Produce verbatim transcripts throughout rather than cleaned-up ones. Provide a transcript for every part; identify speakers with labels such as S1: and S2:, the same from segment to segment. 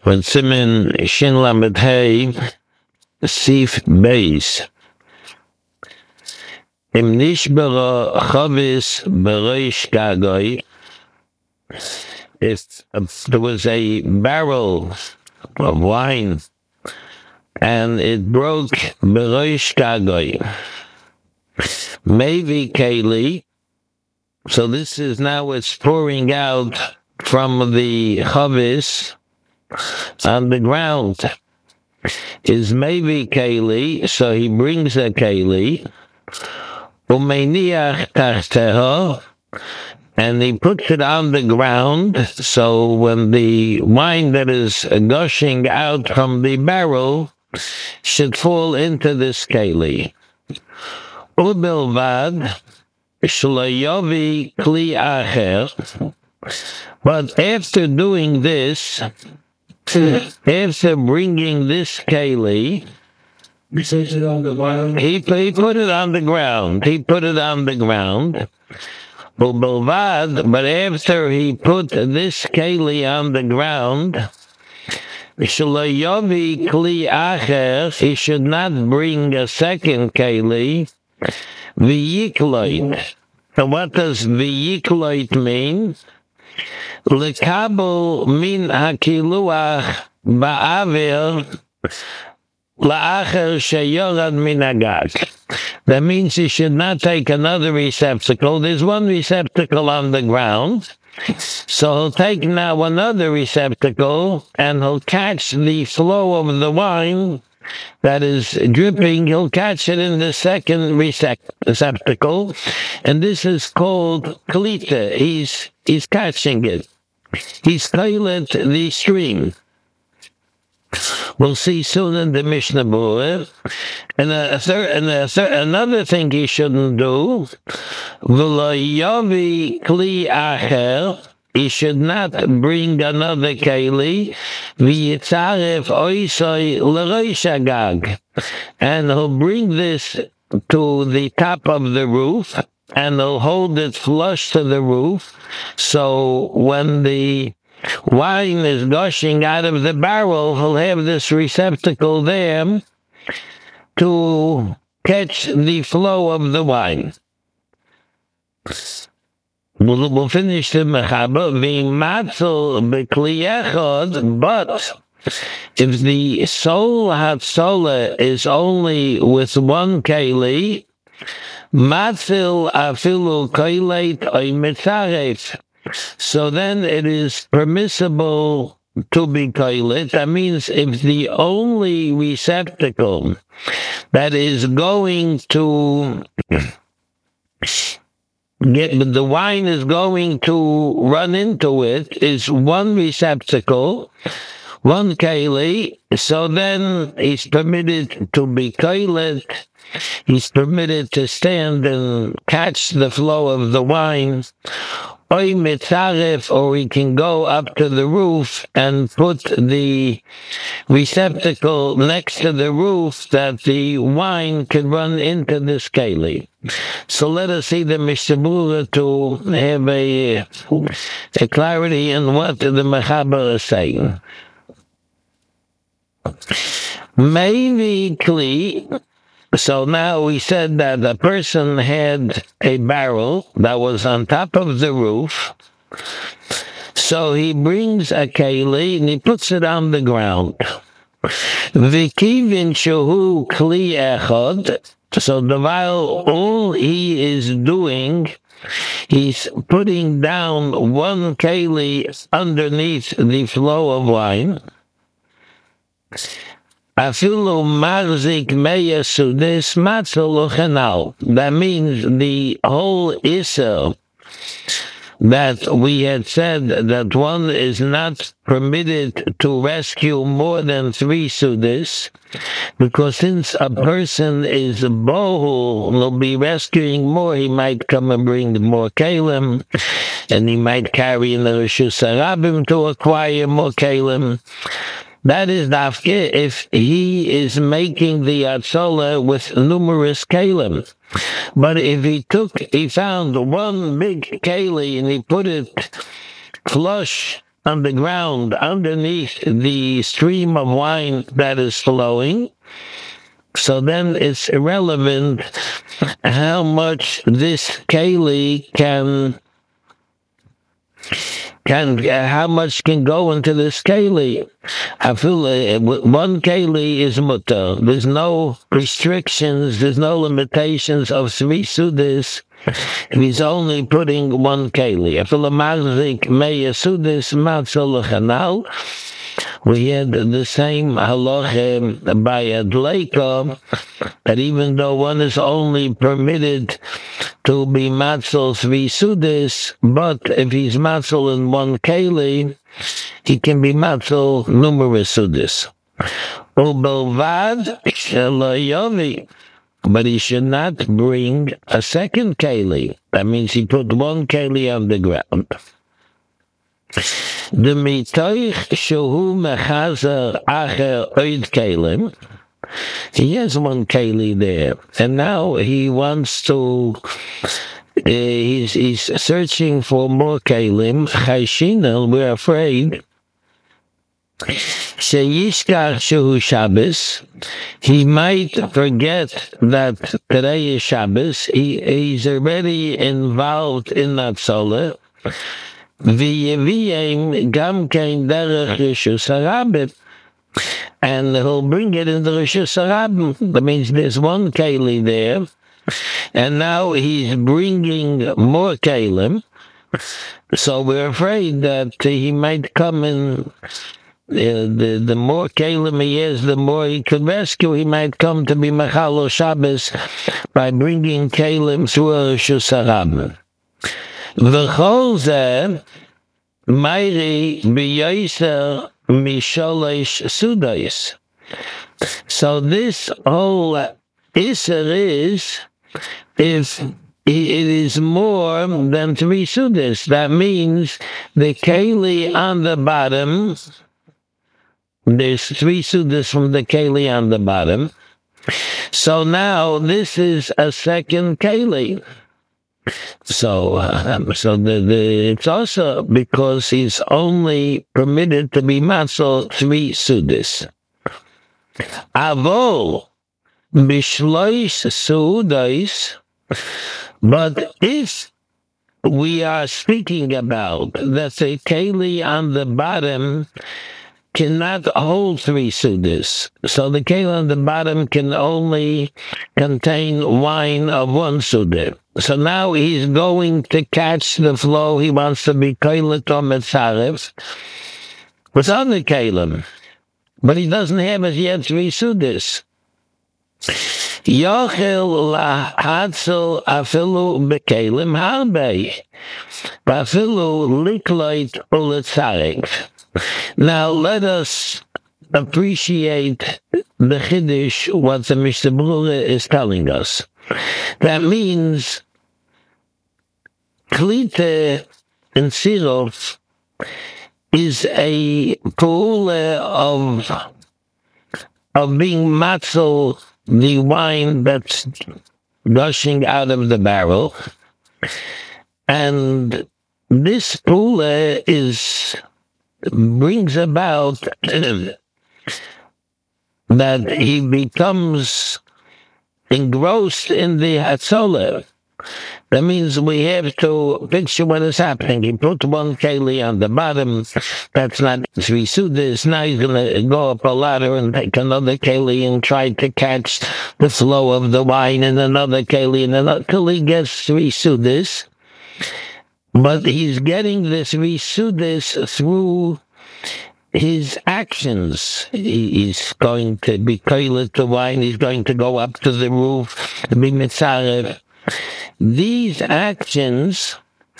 S1: When Simen Shin Lamed Hey Sif Beis Im Nishbara Chavis Bereish Gagoy, if there was a barrel of wine and it broke Bereish Gagoy, maybe Keli, so this is now it's pouring out from the Chavis on the ground. Is maybe Keli, so he brings a Keli, Umeniach Tarteho, and he puts it on the ground, so when the wine that is gushing out from the barrel should fall into this Keli. Ubilvad Shloyovi Kli Acher, but after doing this, after bringing this Keli,
S2: He says it on the ground.
S1: he, he put it on the ground. He put it on the ground. But after he put this Keli on the ground, Shloyovi Kli Acher, he should not bring a second Keli, V'yikloit. And what does V'yikloit mean? Lekabel min hakiluach ba'avir la'acher sheyorad min hagag. That means he should not take another receptacle. There's one receptacle on the ground. So he'll take now another receptacle and he'll catch the flow of the wine that is dripping. He'll catch it in the second receptacle. And this is called klita. He's, he's catching it. He's toilet the stream. We'll see soon in the Mishnah Berurah. And, a third, and a third, another thing he shouldn't do, V'lo kli acher, he should not bring another keli, v'yitzaref oisoi l'roish hagag, and he'll bring this to the top of the roof, and he'll hold it flush to the roof, so when the wine is gushing out of the barrel, he'll have this receptacle there to catch the flow of the wine. We'll, we'll finish the mechaber. V'matzel b'kli echad, but if the soul hatzola is only with one keli, matzil afilu koileit oy mitzaref. So then it is permissible to be koilet. That means if the only receptacle that is going to get, the wine is going to run into it is one receptacle, one keli, so then he's permitted to be koilet. He's permitted to stand and catch the flow of the wine. Oy mitzaref, or he can go up to the roof and put the receptacle next to the roof that the wine can run into this keli. So let us see the Mishnah Berurah to have a, a clarity in what the mechaber is saying. Maybe kli. So now we said that the person had a barrel that was on top of the roof. So he brings a keli and he puts it on the ground. V'kivin shehu kli echad. So the while all he is doing, he's putting down one keli underneath the flow of wine. Afilu marzik meya sudes matzol uchenal. That means the whole issue that we had said that one is not permitted to rescue more than three sudes, because since a person is a bohu, will be rescuing more, he might come and bring more kalim, and he might carry in the Rishus Harabim to acquire more kalim. That is dafke if he is making the atzola with numerous kalim. But if he took, he found one big keli and he put it flush on the ground underneath the stream of wine that is flowing, so then it's irrelevant how much this keli can can how much can go into this keli. I feel uh, one keli is mutter. There's no restrictions. There's no limitations of three sudas. If he's only putting one keli. I feel a mazik meya sudas matzol chanal. We had the same halacha by Adleika, that even though one is only permitted to be matzol three sudas, but if he's matzol in one keli, he can be matzol numerous sudas. Ubelvad shelayovi, but he should not bring a second keli. That means he put one keli on the ground. The mitoich shehu mechazer acher oid kelim. He has one keli there, and now he wants to. Uh, he's he's searching for more kelim. Chayshinel, we're afraid. Sheyishkar shehu Shabbos. He might forget that today is Shabbos. He he's already involved in that solar. V'yeviyem gam kein derech rishus harabim, and he'll bring it in the rishus harabim. That means there's one keli there, and now he's bringing more kelim. So we're afraid that he might come in. Uh, the the more kelim he has, the more he could rescue. He might come to be machalo Shabbos by bringing kelim through a rishus harabim. V'chol zeh mayri b'yoser misholosh sudais. So this whole iser is if it is more than three sudas. That means the keli on the bottom, there's three sudas from the keli on the bottom. So now this is a second keli. So, uh, so the, the it's also because he's only permitted to be matzol three sudas. Avol bishlois sudas. But if we are speaking about that the keli on the bottom cannot hold three sudas, so the keli on the bottom can only contain wine of one suda. So now he's going to catch the flow. He wants to be koilet or metzaref with other kelim, but he doesn't have as yet three sudas. Yochel lahatzel afilu bekelim harbe, afilu likloit uletzaref. Now let us appreciate the chiddush, what the Mishnah Berurah is telling us. That means klite in sirov is a pula of of being matzol, the wine that's gushing out of the barrel, and this pula is brings about that he becomes engrossed in the hatzolah. That means we have to picture what is happening. He put one keli on the bottom. That's not three sudas. Now he's going to go up a ladder and take another keli and try to catch the flow of the wine and another keli and another till he gets three sudas. But he's getting this three sudas through his actions. He's going to be koilet the wine. He's going to go up to the roof to be mitzarev. These actions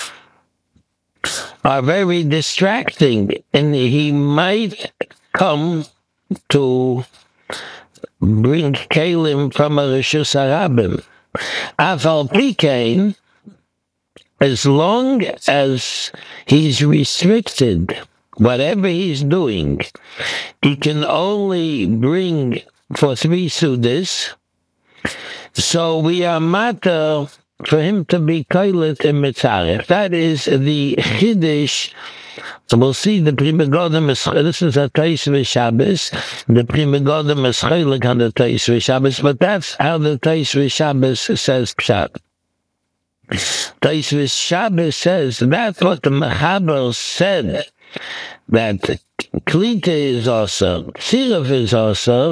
S1: are very distracting, and he might come to bring kelim from a rishus harabim. Afal pikein, as long as he's restricted, whatever he's doing, he can only bring for three sudas. So we are matter for him to be koilet in mitzaref. That is the chiddush So we'll see the Pri Megadim is, this is a Teisve Shabbos, the Pri Megadim is chaylik on the Teisve Shabbos, but that's how the Teisve Shabbos says Pshat. Teisve Shabbos says, that's what the Mechaber said, that Klita is also, Sirif is also,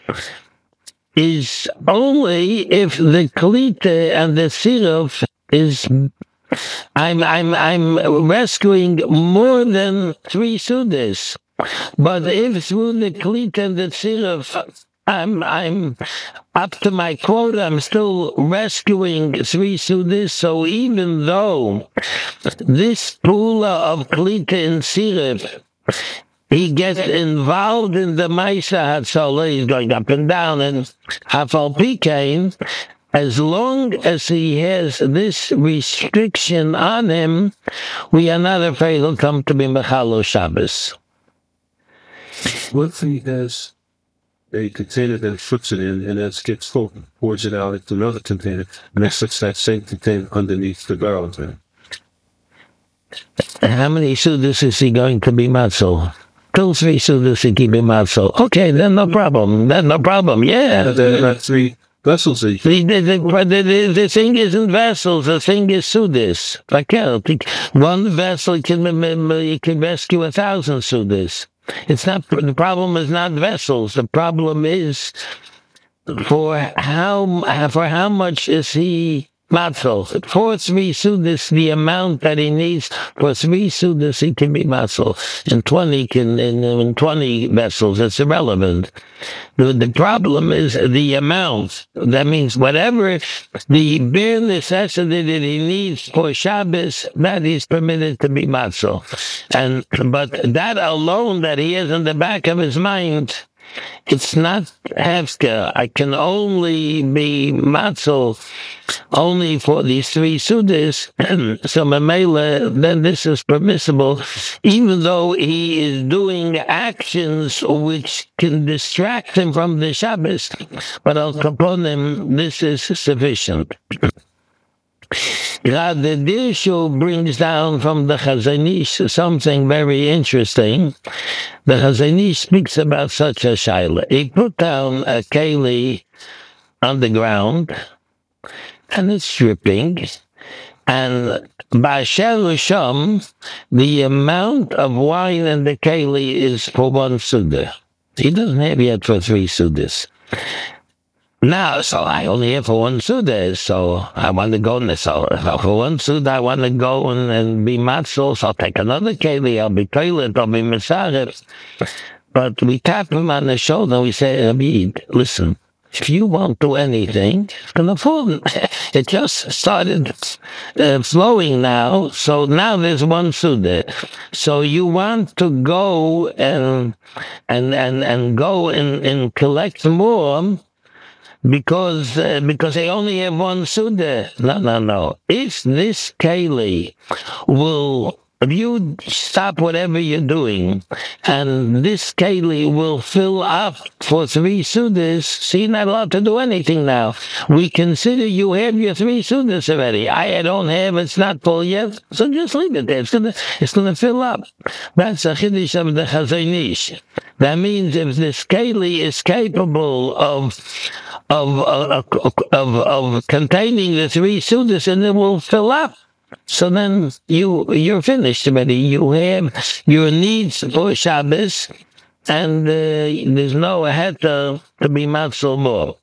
S1: is only if the Klita and the Sirif is I'm I'm I'm rescuing more than three sudas, but if through the klit and the tziruf, I'm I'm up to my quota. I'm still rescuing three sudas. So even though this pula of klit and tziruf, he gets involved in the Maisa Hatzolah, he's going up and down, and Hafal Pikain, as long as he has this restriction on him, we are not afraid he'll come to be Mechalo Shabbos.
S2: What if he has a container that he puts it in, and as it gets full, pours it out into another container, and then puts that same container underneath the barrel there?
S1: How many sudas is he going to be Matzol? Two, three sudas he can be Matzol. Okay, then no problem. Then no problem. Yeah.
S2: There are three vessels.
S1: The, the, the, the, the thing isn't vessels, the thing is sudas. One vessel can, you can rescue a thousand sudas. It's not, the problem is not vessels. The problem is for how, for how much is he matzol. For three sudas, the amount that he needs for three sudas, he can be matzol. In twenty, can, in, in twenty vessels, it's irrelevant. The, the problem is the amount. That means whatever the bare necessity that he needs for Shabbos, that is permitted to be matzol. And, but that alone that he has in the back of his mind, it's not hefker. I can only be matzol only for these three sudas. So mamela, then this is permissible, even though he is doing actions which can distract him from the Shabbos. But al kaponim, this is sufficient. God, the Dirshu brings down from the Chazon Ish something very interesting. The Chazon Ish speaks about such a shaila. He put down a keli on the ground, and it's dripping. And Ba'asher Risham, the amount of wine in the keli is for one suda. He doesn't have yet for three sudas. Now, so I only have for one suda, so I want to go in the so for one suda, I want to go and, and be matzol, so I'll take another keli, I'll be toilet, I'll be mesaref. But we tap him on the shoulder, we say, Abid, listen, if you won't do anything, it's going to fall. It just started uh, flowing now, so now there's one suda. So you want to go and and and, and go and, and collect more, because uh, because they only have one suda. No, no, no. If this keli will, if you stop whatever you're doing, and this keli will fill up for three sudas, so you're not allowed to do anything now. We consider you have your three sudas already. I don't have, it's not full yet, so just leave it there. It's gonna, it's gonna fill up. That's a chiddush of the Chazon Ish. That means if this keli is capable of Of, of, of, of containing the three sudas, and it will fill up. So then you, you're finished already. You have your needs for Shabbos, and uh, there's no head to, to be matzol more.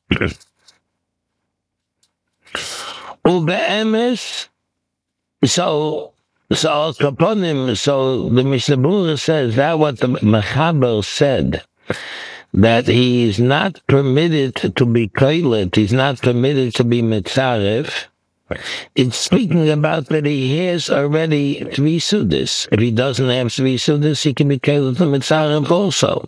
S1: Ube'emes, so, so al kaponim, so the Mishnah Berurah says that what the Mechaber said, that he is not permitted to be koilet, he's not permitted to be mitzaref. It's speaking about that he has already three sudas. If he doesn't have three sudas, he can be koilet to mitzaref also.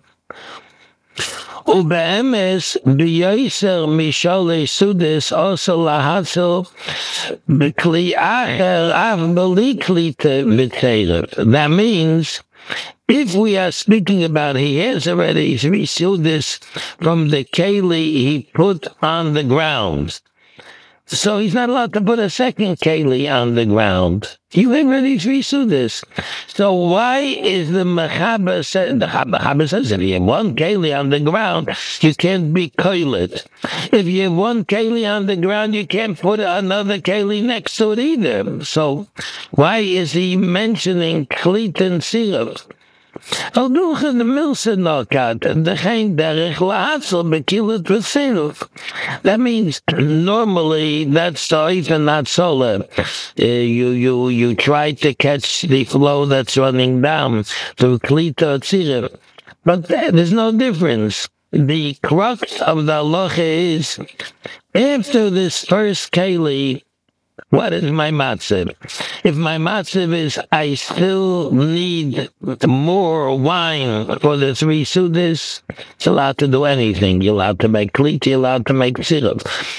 S1: Ube'emes b'yoser mishole sudas also lahatzel b'kli acher av b'li klita v'terev. That means, if we are speaking about he has already three sudas from the keli he put on the ground, So he's not allowed to put a second keli on the ground. You already read this. So why is the Mechaber said the Mechaber says if you have one keli on the ground, you can't be koilet. If you have one keli on the ground, you can't put another keli next to it either. So why is he mentioning klit and syrup? Al duchen de milse knockout, degene derich laatsel bekilet with syrup. That means normally that's even not solar. Uh, you you you try to catch the flow that's running down through klita or syrup, but there's no difference. The crux of the halacha is after this first keli. What is my matziv? If my matziv is I still need more wine for the three sudas, it's allowed to do anything. You're allowed to make klit, you're allowed to make syrup.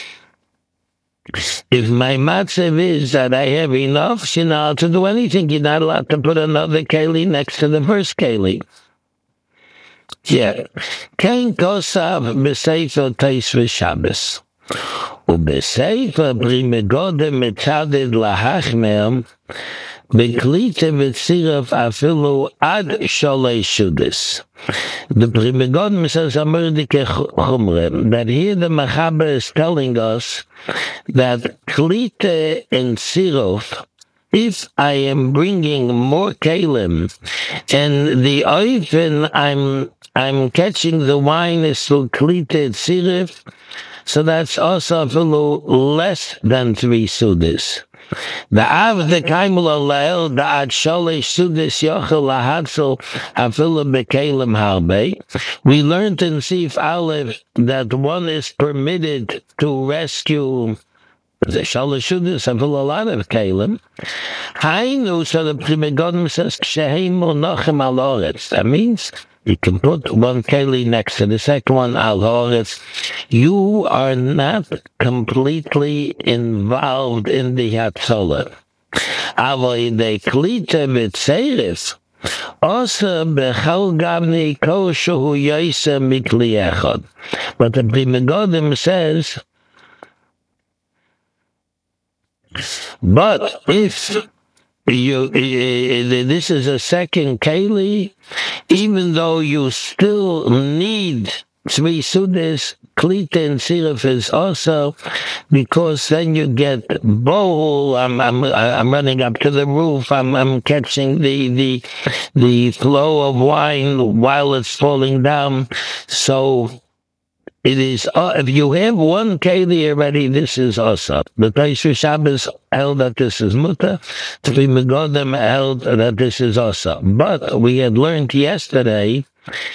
S1: If my matziv is that I have enough, you're not allowed to do anything. You're not allowed to put another keli next to the first keli. Yeah. Kein kosav b'sefer teis Shabbos. ובספר פרי מגודם מצדד להחמר, בקליטה וצירף אפילו עד שלוש סודס. The Pri Megadim says a murdike chumre, that here the Mechaber is telling us that klite and siruf, if I am bringing more kalim, and the oifen I'm I'm catching the wine is through klite and siruf, so that's also a little less than three sudis. The av the kaimul alel the ad sholish sudis yochel lahatzel afilu bekalim harbe. We learned in Sif Aleph that one is permitted to rescue the sholish sudis afilu a lot of kalim. Hainu, so the Pri Megadim says kshehimu nochem al oretz. That means you can put one keli next to the second one, al horetz. You are not completely involved in the hatzolah. Avoy de klite v'tzeirif. Also, bechal gavni koshu yoyse mikli echad. But the Pri Megadim says, but if You, this is a second keli, even though you still need three sudas, klita and siruf is also, because then you get bowl. I'm, I'm, I'm running up to the roof. I'm, I'm catching the, the, the flow of wine while it's falling down. So it is, uh, if you have one keli already, this is also. The Teis Shabbos held that this is mutter. The Pri Megadim held that this is also. But we had learned yesterday,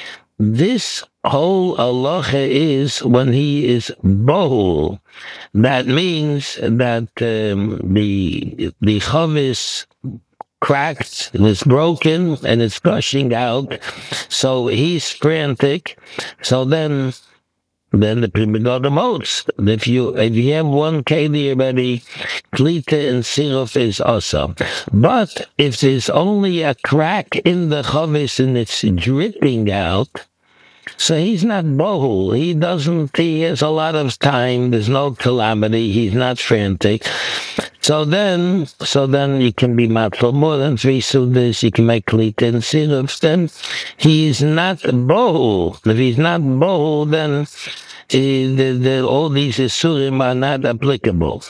S1: this whole halacha is when he is bohul. That means that um, the the chavis cracked, it's broken, and it's gushing out. So he's frantic. So then... Then the Pri Megadim holds. If you if you have one keli already, klita and siruf is also. But if there's only a crack in the chavis and it's dripping out, so he's not bohul. He doesn't. He has a lot of time. There's no calamity. He's not frantic. So then, so then you can be matful more than three sudas. You can make klita and siruf. Then he's not bohul. If he's not bohul, then uh, the, the, all these isurim are not applicable.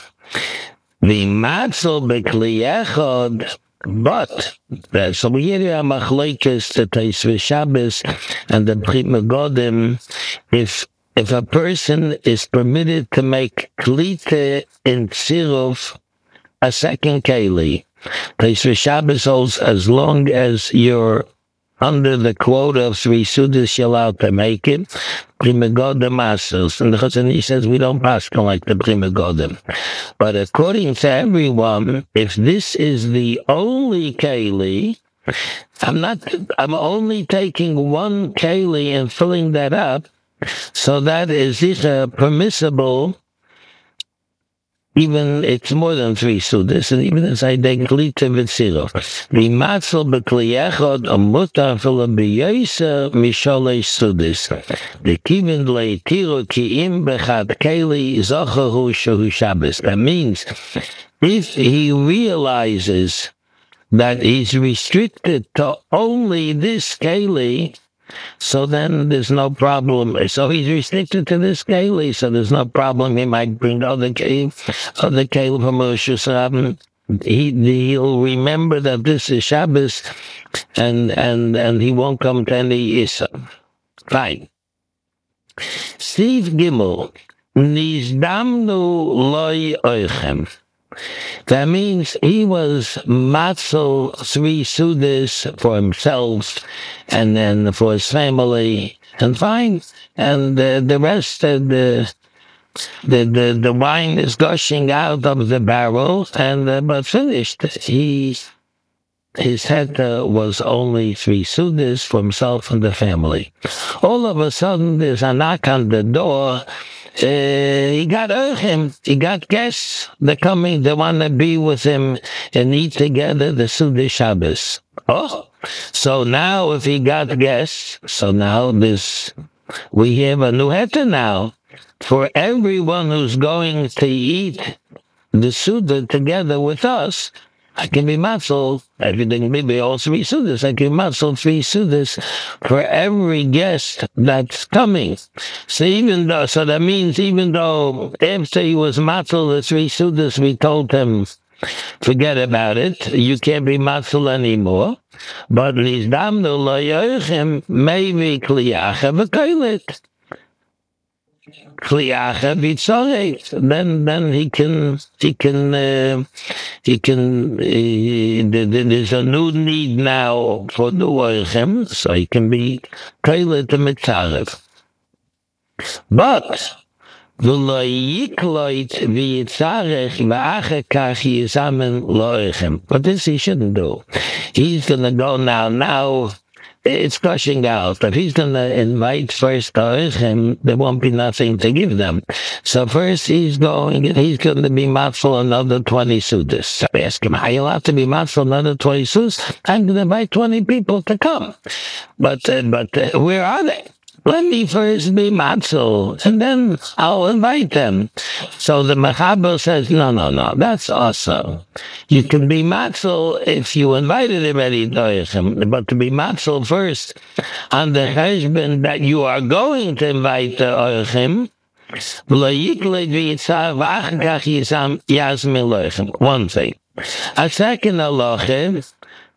S1: The matzel bekli echad. But, uh, so we hear a machlokes the Teis Shabbos and the Pri Megadim, if if a person is permitted to make klita in siruf a second keli, Teis Shabbos holds as long as you're under the quota of three sudas, you're allowed to make it. Pri Megadim asers. And the Chazon says we don't pass like the Pri Megadim. But according to everyone, if this is the only keli, I'm not, I'm only taking one keli and filling that up. So that is either permissible even it's more than three sudas, and even as I denk lite v'tzirov. The matzel b'kliyechod a mutar fila b'yoysa misholei sudis. The kivin le'tiro ki im b'chad keli zochahu shehu Shabbos. That means, if he realizes that he's restricted to only this keli, so then there's no problem. So he's restricted to this keli, so there's no problem. He might bring other keli, other keli from Rosh Hashanah. He he'll remember that this is Shabbos, and and and he won't come to any Issa. Fine. Steve Gimel Nizdamnu loy oichem. That means he was matzel three sudas for himself and then for his family, and fine. And uh, the rest of the, the the the wine is gushing out of the barrel, and uh, but finished. He his head uh, was only three sudas for himself and the family. All of a sudden, there's a knock on the door. Uh, he got him. He got guests. They're coming. They want to be with him and eat together the Suda Shabbos. Oh, so now if he got guests, so now this we have a new heta now for everyone who's going to eat the Suda together with us. I can be matzal, everything, maybe all three sudas. I can matzal three sudas for every guest that's coming. So even though, so that means even though after he was matzal the three sudas, we told him, forget about it, you can't be matzal anymore. But nizdamnu lo yoichem maybe kliyacha v'koilet. Kliyacha v'tzoret. Then, then he can, he can, uh, he can, uh, there's a new need now for the oichem, so he can be koilet and mitzarev. But, v'lo yikloit v'yitzarech v'acher kach yizamen loichem. But this he shouldn't do. He's gonna go now, now, it's gushing out. If he's going to invite first him, there won't be nothing to give them. So first he's going, he's going to be matful another twenty sudas. So I ask him, how you allowed to be matful another twenty sudas? I'm going to invite twenty people to come. But, uh, but uh, where are they? Let me first be matzil, and then I'll invite them. So the Mechaber says, no, no, no, that's awesome. You can be matzil if you invited him any doichem, but to be matzil first on the husband that you are going to invite the oichem, one thing. A second halacha,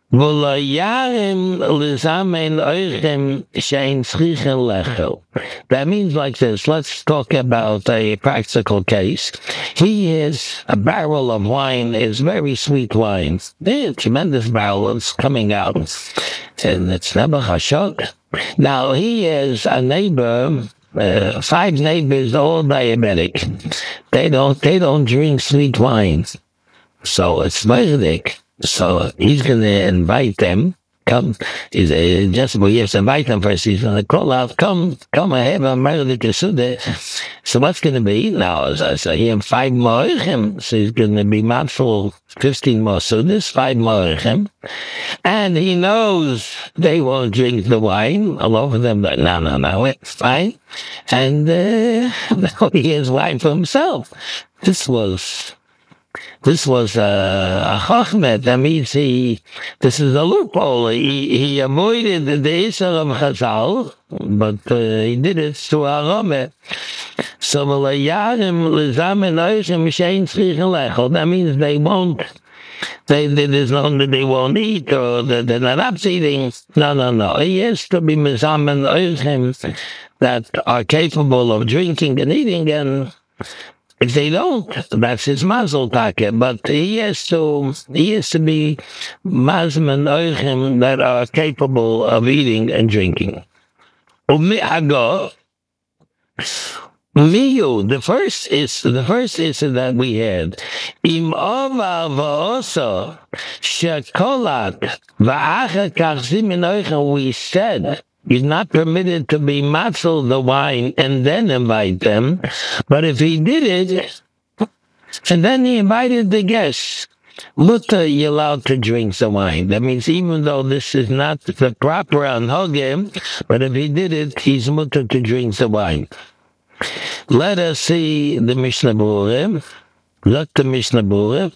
S1: that means like this. Let's talk about a practical case. He is a barrel of wine, is very sweet wine. A tremendous barrel is coming out. And it's never hashok. Now he is a neighbor, uh, five neighbors, all diabetic. They don't they don't drink sweet wines. So it's Mezdik. So he's going to invite them. Come, is uh, just we have to invite them first. He's going to call out, come, come, I have a Mezdik Suda. So what's going to be now? So, so he has five more him. So he's going to be mad for fifteen more Sudas, five more him. And he knows they won't drink the wine. All over them, like, no, no, no, it's fine. And uh, now he has wine for himself. This was... This was uh, a chachmet. That means he, this is a loophole. He, he avoided the Isser of Chazal, but uh, he did it to Aromet. So, that means they won't, they, they, there's no that they won't eat, or that they're not eating. No, no, no. He has to be Mizamen Oichem that are capable of drinking and eating, and if they don't, that's his mazel take. But he has to, he has to be mazman oichem that are capable of eating and drinking. Umihago, miyu, the first is the first is that we had. Im ova va'oso shekolat va'acha kachzim in oichem. We said he's not permitted to be matzel the wine and then invite them. But if he did it, And then he invited the guests. Mutter, you're allowed to drink the wine. That means even though this is not the proper anhogim, but if he did it, he's mutter to drink the wine. Let us see the Mishnah Berurah. Look the Mishnah Berurah.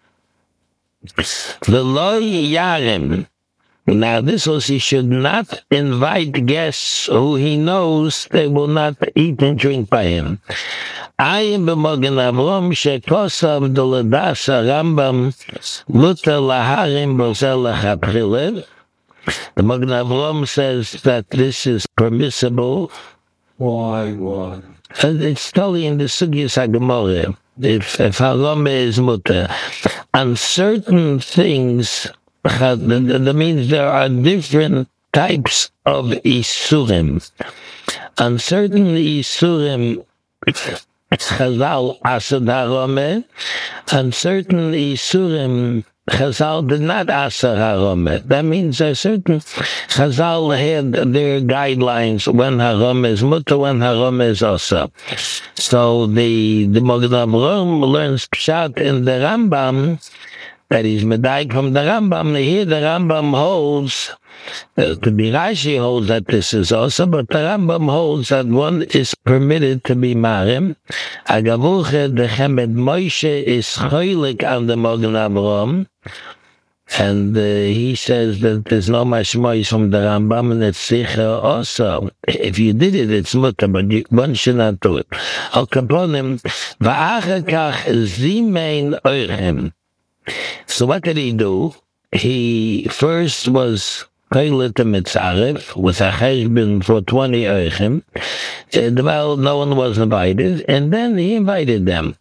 S1: The loy yarim. Now this was he should not invite guests who he knows they will not eat and drink by him. I am b'mogen Avram shekosav doladasa Rambam muter laharim bozel lachaprilev. The Mogen Avram says that this is permissible.
S2: Why? Why?
S1: And it's totally in the Sugyas HaGemorah. If if Haram is muter, on certain things, that means there are different types of isurim. On certain isurim, Chazal asad harome, and certain isurim Chazal did not asar harome. That means there are certain Chazal had their guidelines when haram is mutter, when haram is asar. So the the Mogen Avram learns pshat in the Rambam that is medaik from the Rambam. Here the Rambam holds. Uh, to be Rashi holds that this is also, but the Rambam holds that one is permitted to be marim. Agavuche the Chemed Moshe is choilik on the Mogen Avram, and uh, he says that there's no mashmois from the Rambam, and it's sicher also. If you did it, it's mutter, but you, one should not do it. Al kaponim va'achakach zimein oirhem. So what did he do? He first was Peilet to Mitzaref with a cheshbon for twenty oichem. Uh, well, no one was invited, and then he invited them.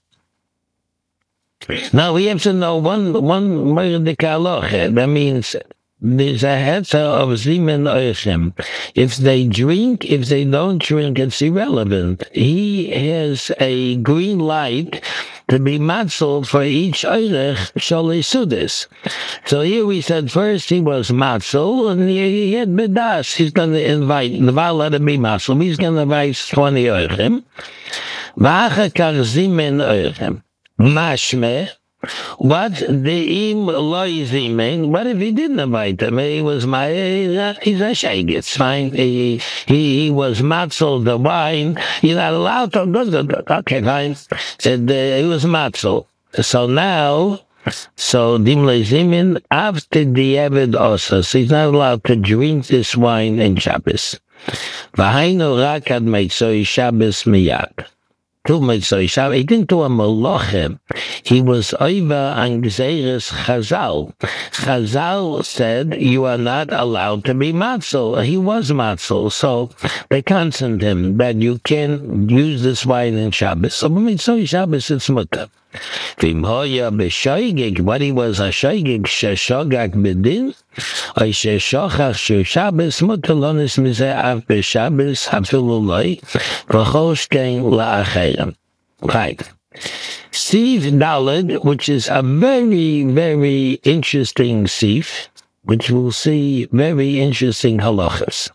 S1: Now we have to know one one mordek halacha. That means there's a hetzer of zimen oichem. If they drink, if they don't drink, it's irrelevant. He has a green light to be matzel for each oirech sholei sudas. So here we said first he was matzel, and he, he had bedas. He's going to invite, the Val let him be matzel. He's going to invite twenty oirechim. V'achakar zimen oirechim. Mashmeh. What the im loy zimen? What if he didn't invite him? He was my, he's a sheik. It's fine. He, he, he was matzel the wine. You're not allowed to go. Okay, fine. Said uh, he was matzel. So now, so dimle zimen after the Eved also. So he's not allowed to drink this wine in Shabbos. V'hainu rakad meitzoi Shabbos miyad. He didn't do a malochem. He was over on Gzeiris Chazal. Chazal said, you are not allowed to be matzel. He was matzel, so they counseled him that you can use this wine in Shabbos. So when Mitzvah Shabbos, it's mutter. V'imhoya b'shoigig, what he was a shoigig, sheshogak b'din, or sheshochach sheshabbos, mutter lonis mizeh av b'shabbos, hafilu loy, v'chol shkein la'acherem. Right. Sif Daled, which is a very, very interesting sif, which we'll see very interesting halachas.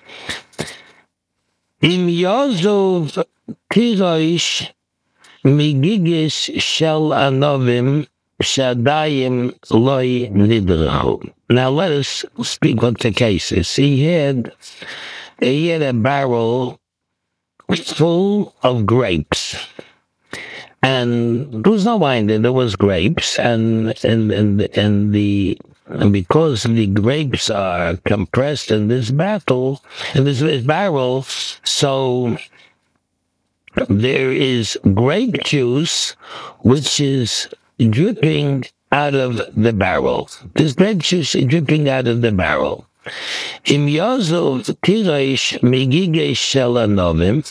S1: Im Yozov Tiroish Migigis Shel Anovim Shadayim Loi Nidrahu. Now let us speak what the case is. He had, he had a barrel full of grapes. And there was no wine there, there was grapes, and and and, and the and because the grapes are compressed in this battle, in this, this barrel, so there is grape juice which is dripping out of the barrel. This grape juice is dripping out of the barrel. Im Yozov Tirosh Migige Shel Anovim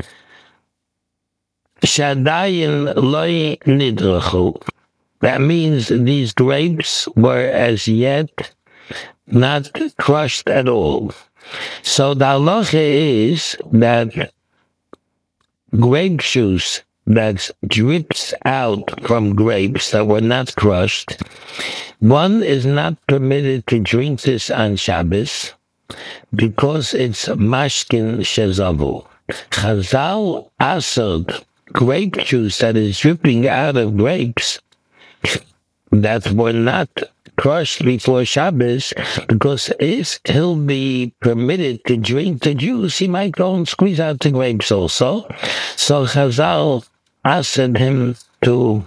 S1: Shadayin loy nidrachu. That means these grapes were as yet not crushed at all. So the halacha is that grape juice that drips out from grapes that were not crushed, one is not permitted to drink this on Shabbos because it's mashkin shezavu. Chazal asad grape juice that is dripping out of grapes that were not crushed before Shabbos, because if he'll be permitted to drink the juice, he might go and squeeze out the grapes also. So Chazal asked him to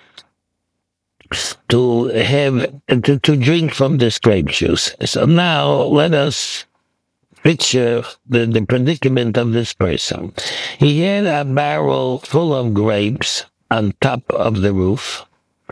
S1: to have to, to drink from this grape juice. So now let us picture the, the predicament of this person. He had a barrel full of grapes on top of the roof.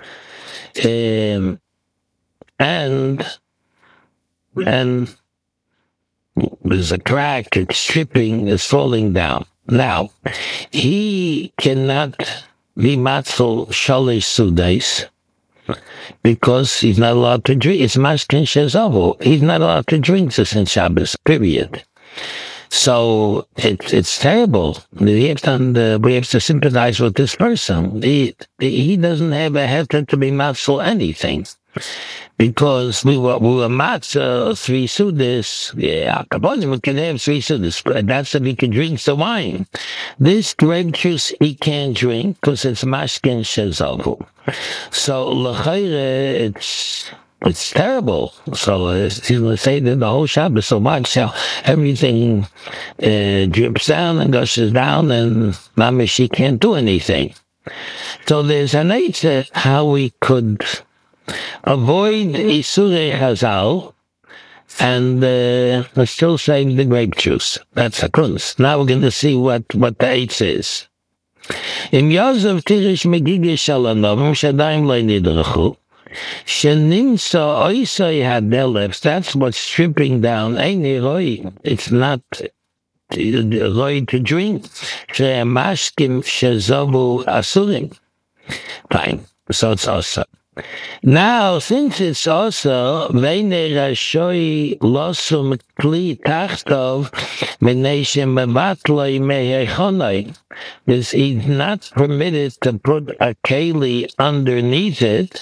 S1: Um, and and there's a crack, it's dripping, it's falling down. Now, he cannot be matzel shalish sudes because he's not allowed to drink. It's maskin shezavu. He's not allowed to drink this in Shabbos, period. So it, it's terrible. We have, to, we have to sympathize with this person. He, he doesn't have a head to be matzel anything. Because we were, we were matzah, three sudas. Yeah, we can have three sudas. That's if he can drink the wine. This grape juice he can't drink because it's mashkin shezavu. So, l'chayre, it's, it's terrible. So, uh, he's going to say that the whole Shabbos so much, how everything uh, drips down and gushes down, and mamish, he can't do anything. So, there's an answer how we could avoid Isurei Hazal and uh, we're still saying the grape juice. That's a kunst. Now we're going to see what, what the eighth is. Im Yosef Tirish Megigi Shalanovim Shadaim Lei Nidrachu Shenimsa Oisai Hadelef. That's what's dripping down. Eini Roi. It's not Roi to drink. She'emashkim Shezavu Asurim. Fine. So it's also. Now, since it's also Veine Rashoi Losum Kli Tachtov Menashem Mevatloi Mehechonoi, because he's not permitted to put a keli underneath it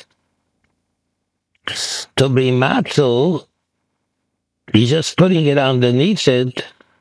S1: to be matzel. He's just putting it underneath it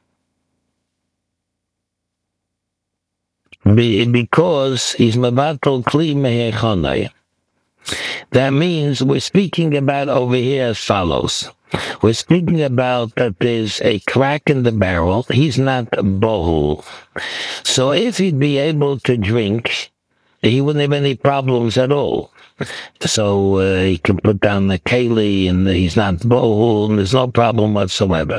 S1: because he's Mevatl Kli Mehechonoi. That means we're speaking about over here as follows. We're speaking about that there's a crack in the barrel. He's not bohul. So if he'd be able to drink, he wouldn't have any problems at all. So uh, he can put down the keli and he's not bohul and there's no problem whatsoever.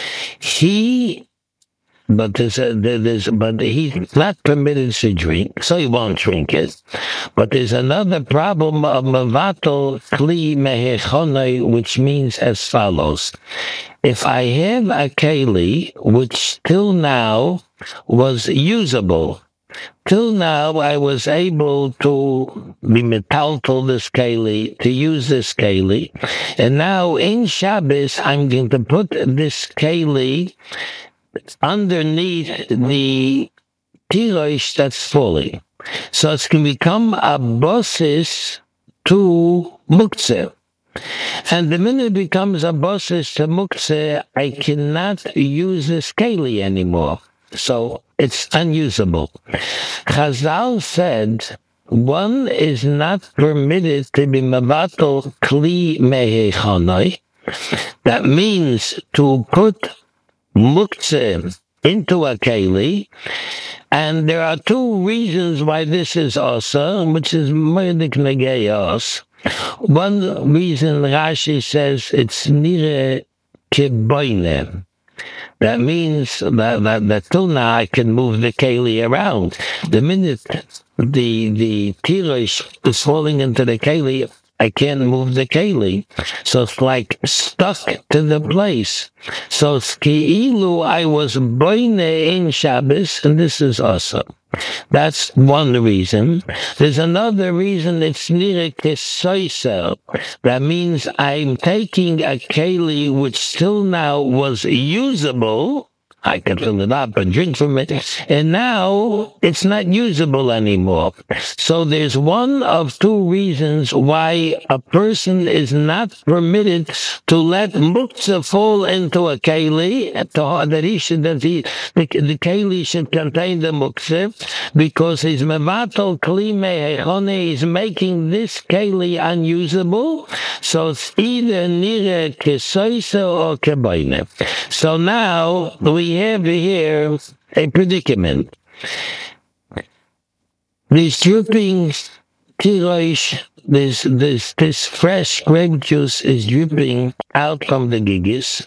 S1: He... But there's, a, there's, but he's not permitted to drink, so he won't drink it. But there's another problem of mevatel kli mehechonei, which means as follows: if I have a keli which till now was usable, till now I was able to be metaltal this keli, to use this keli, and now in Shabbos I'm going to put this keli underneath the tirosh that's fully. So it's going to become a basis to muktzeh. And the minute it becomes a basis to muktzeh, I cannot use this keli anymore. So it's unusable. Chazal said one is not permitted to be mevatel kli mehechonoi. That means to put muktzeh into a keli, and there are two reasons why this is also, which is moedik negeyos. One reason Rashi says it's nire keboine. That means that, that, that till now I can move the keli around. The minute the the tirosh is falling into the keli, I can't move the keli. So it's like stuck to the place. So it's ki'ilu, I was boine in Shabbos, and this is awesome. That's one reason. There's another reason, it's nire kesoiser. That means I'm taking a keli which still now was usable, I can fill it up and drink from it. And now it's not usable anymore. So there's one of two reasons why a person is not permitted to let muktzah fall into a keli, that he should, that he, the, the keli should contain the muktzah, because he's mevatel kli mehechone, he's making this keli unusable. So it's either nire kesoisa or keboine. So now we have here a predicament. This dripping tirosh, this this this fresh grape juice is dripping out from the gigis,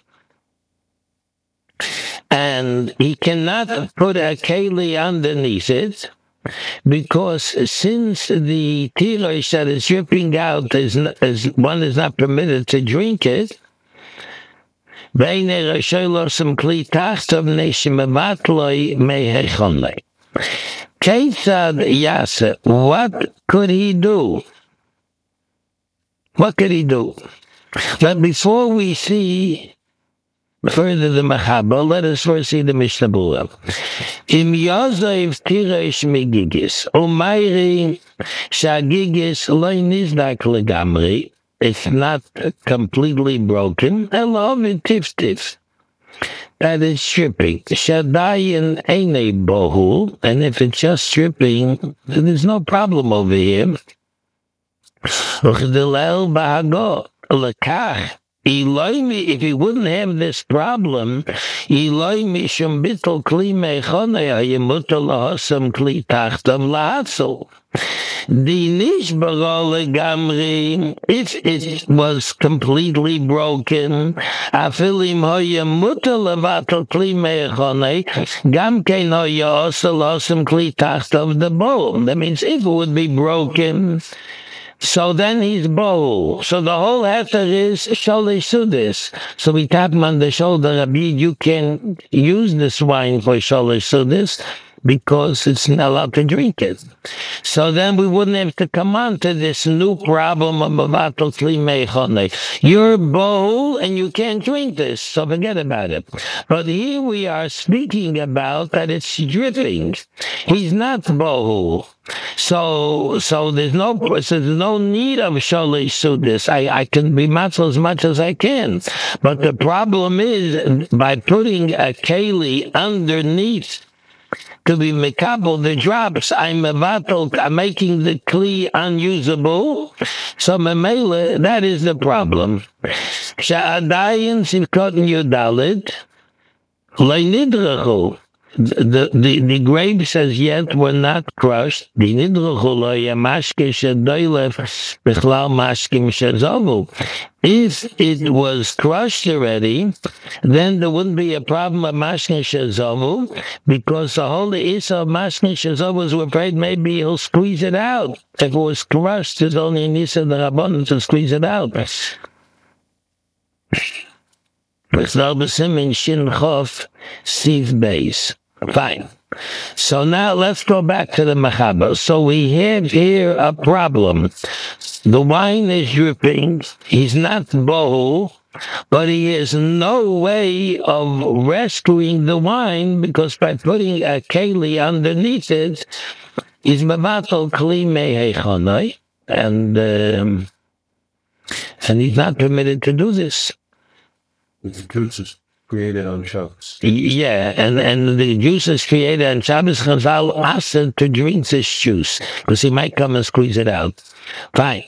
S1: and he cannot put a keli underneath it, because since the tirosh that is dripping out is, is one is not permitted to drink it. Ketzad Yasa, what could he do? What could he do? But before we see further the Machaba, let us first see the Mishnah Berurah. Im Yozav Tiresh Megigis, Umayri Shagigis Lo Nizdak Legamri. It's not completely broken. I love it, tif tif. That is stripping. Shadayin Eine Bohu, and if it's just stripping, then there's no problem over here. Uchdilel Bahago, Lekach. If he wouldn't have this problem, Eloimi Shumbitel Kli Mechone, Ayemutel Lahosam Kli Tachtam Lahatzel. The Nishbarole Gamri, if it was completely broken, Afilim Hoya Mutal Avatal Kli Mechone, Gamkein Hoya Osalosam Kli Tachtam the bowl. That means if it would be broken, so then he's bowl. So the whole heter is Sholei Sudis. So we tap him on the shoulder, Rabbi, you can use this wine for Sholei Sudis, because it's not allowed to drink it. So then we wouldn't have to come on to this new problem of Mavatal Kli Mechone. You're bowl and you can't drink this, so forget about it. But here we are speaking about that it's dripping. He's not bowl. So, so there's no, so there's no need of Sholei Sudis. I, I can be matzah as much as I can. But the problem is, by putting a keli underneath to be mekabel the drops, I'm mevatel, I'm making the kli unusable. So memele, that is the problem. Sha'adayin sivkot yudalid leinidrachu. The, the, the grapes as yet were not crushed. The nidruchu lo yamashke shedoilef bichlal mashkim shezovu. If it was crushed already, then there wouldn't be a problem of mashkin shezovu, because the whole issa of mashkin shezovu is afraid maybe he'll squeeze it out. If it was crushed, there's only an issa the rabbanon to squeeze it out. In Shin Chof, Siv Beis. Fine. So now let's go back to the Machaba. So we have here a problem. The wine is dripping. He's not bohu, but he has no way of rescuing the wine, because by putting a keli underneath it, he's mevatel kli mehechonai, and um, and he's not permitted to do this.
S2: The juice is created on Shabbos.
S1: Yeah, and, and the juice is created on Shabbos. Chazal asked to drink this juice, because he might come and squeeze it out. Fine.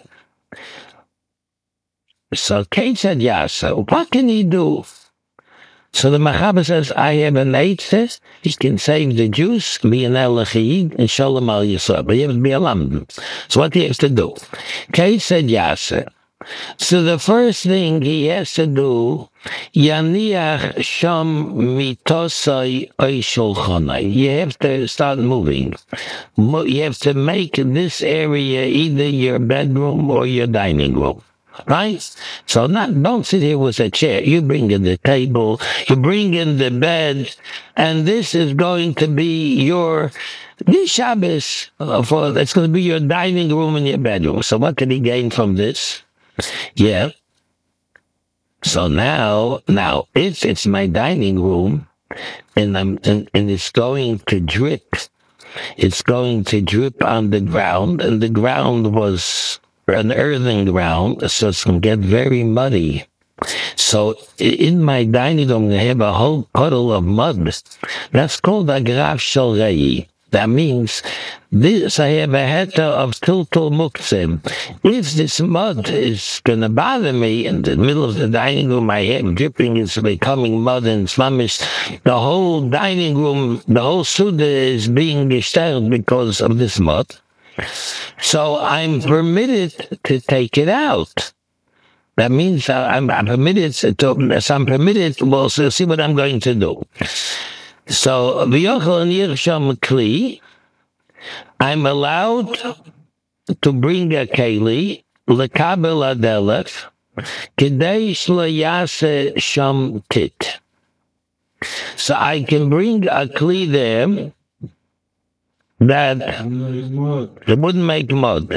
S1: So Kate said, yeah, so what can he do? So the Machaba says, I have an eitzah, he can save the juice, be an elachid, and shalom al yisrael, but he has to be a lamb. So what he has to do? Kate said, yeah, sir. So the first thing he has to do, Yaniach Sham Mitosai Oishulchonai. You have to start moving. You have to make this area either your bedroom or your dining room. Right? So not don't sit here with a chair. You bring in the table, you bring in the bed, and this is going to be your this Shabbos uh, for it's going to be your dining room and your bedroom. So what can he gain from this? Yeah. So now, now, if it's my dining room, and I'm and, and it's going to drip. It's going to drip on the ground, and the ground was an earthen ground, so it's going to get very muddy. So in my dining room, I have a whole puddle of mud. That's called a graf shel rei. That means this, I have a heta of tiltul muktzim. If this mud is going to bother me in the middle of the dining room, I have dripping, it's becoming mud and slamish. The whole dining room, the whole suda is being disturbed because of this mud. So I'm permitted to take it out. That means I'm, I'm permitted to, so I'm permitted, well, so see what I'm going to do. So, v'yochel nirsham kli, I'm allowed to bring a keli, lekabel adelef, kedei shlo yase sham tit. So I can bring a kli there that it wouldn't make mud.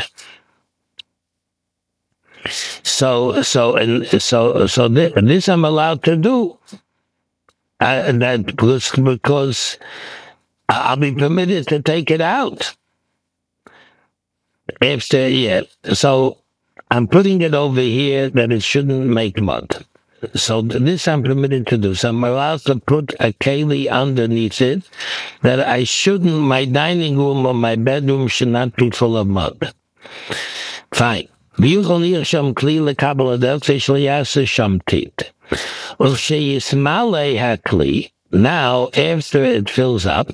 S1: So, so, and so, so this, this I'm allowed to do. Uh, that because, because I'll be permitted to take it out. After, yeah. So I'm putting it over here that it shouldn't make mud. So this I'm permitted to do. So I'm allowed to put a keli underneath it that I shouldn't, my dining room or my bedroom should not be full of mud. Fine. Now, after it fills up,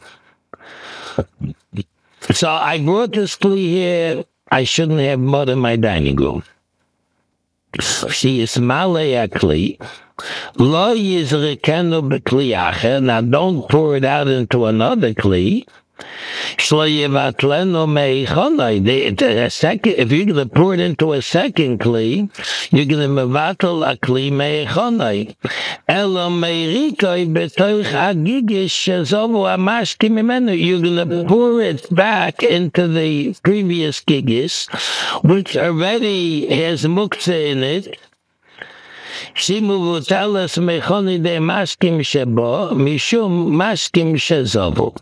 S1: so I brought this kli here, I shouldn't have mud in my dining room. She is malay kli. Lo yizrikenu b'kli acher. Now don't pour it out into another kli. Shlo yivatlenu meichonai. The second, if you're going to pour it into a second kli, you're going to mevatel a kli meichonai. Elo meirikoi betoich agigish shezovu amashki mimenu. You're going to pour it back into the previous gigis, which already has muktzah in it. Shimu v'utalas meichoni de mashkim shebo mishum mashkim shezovu.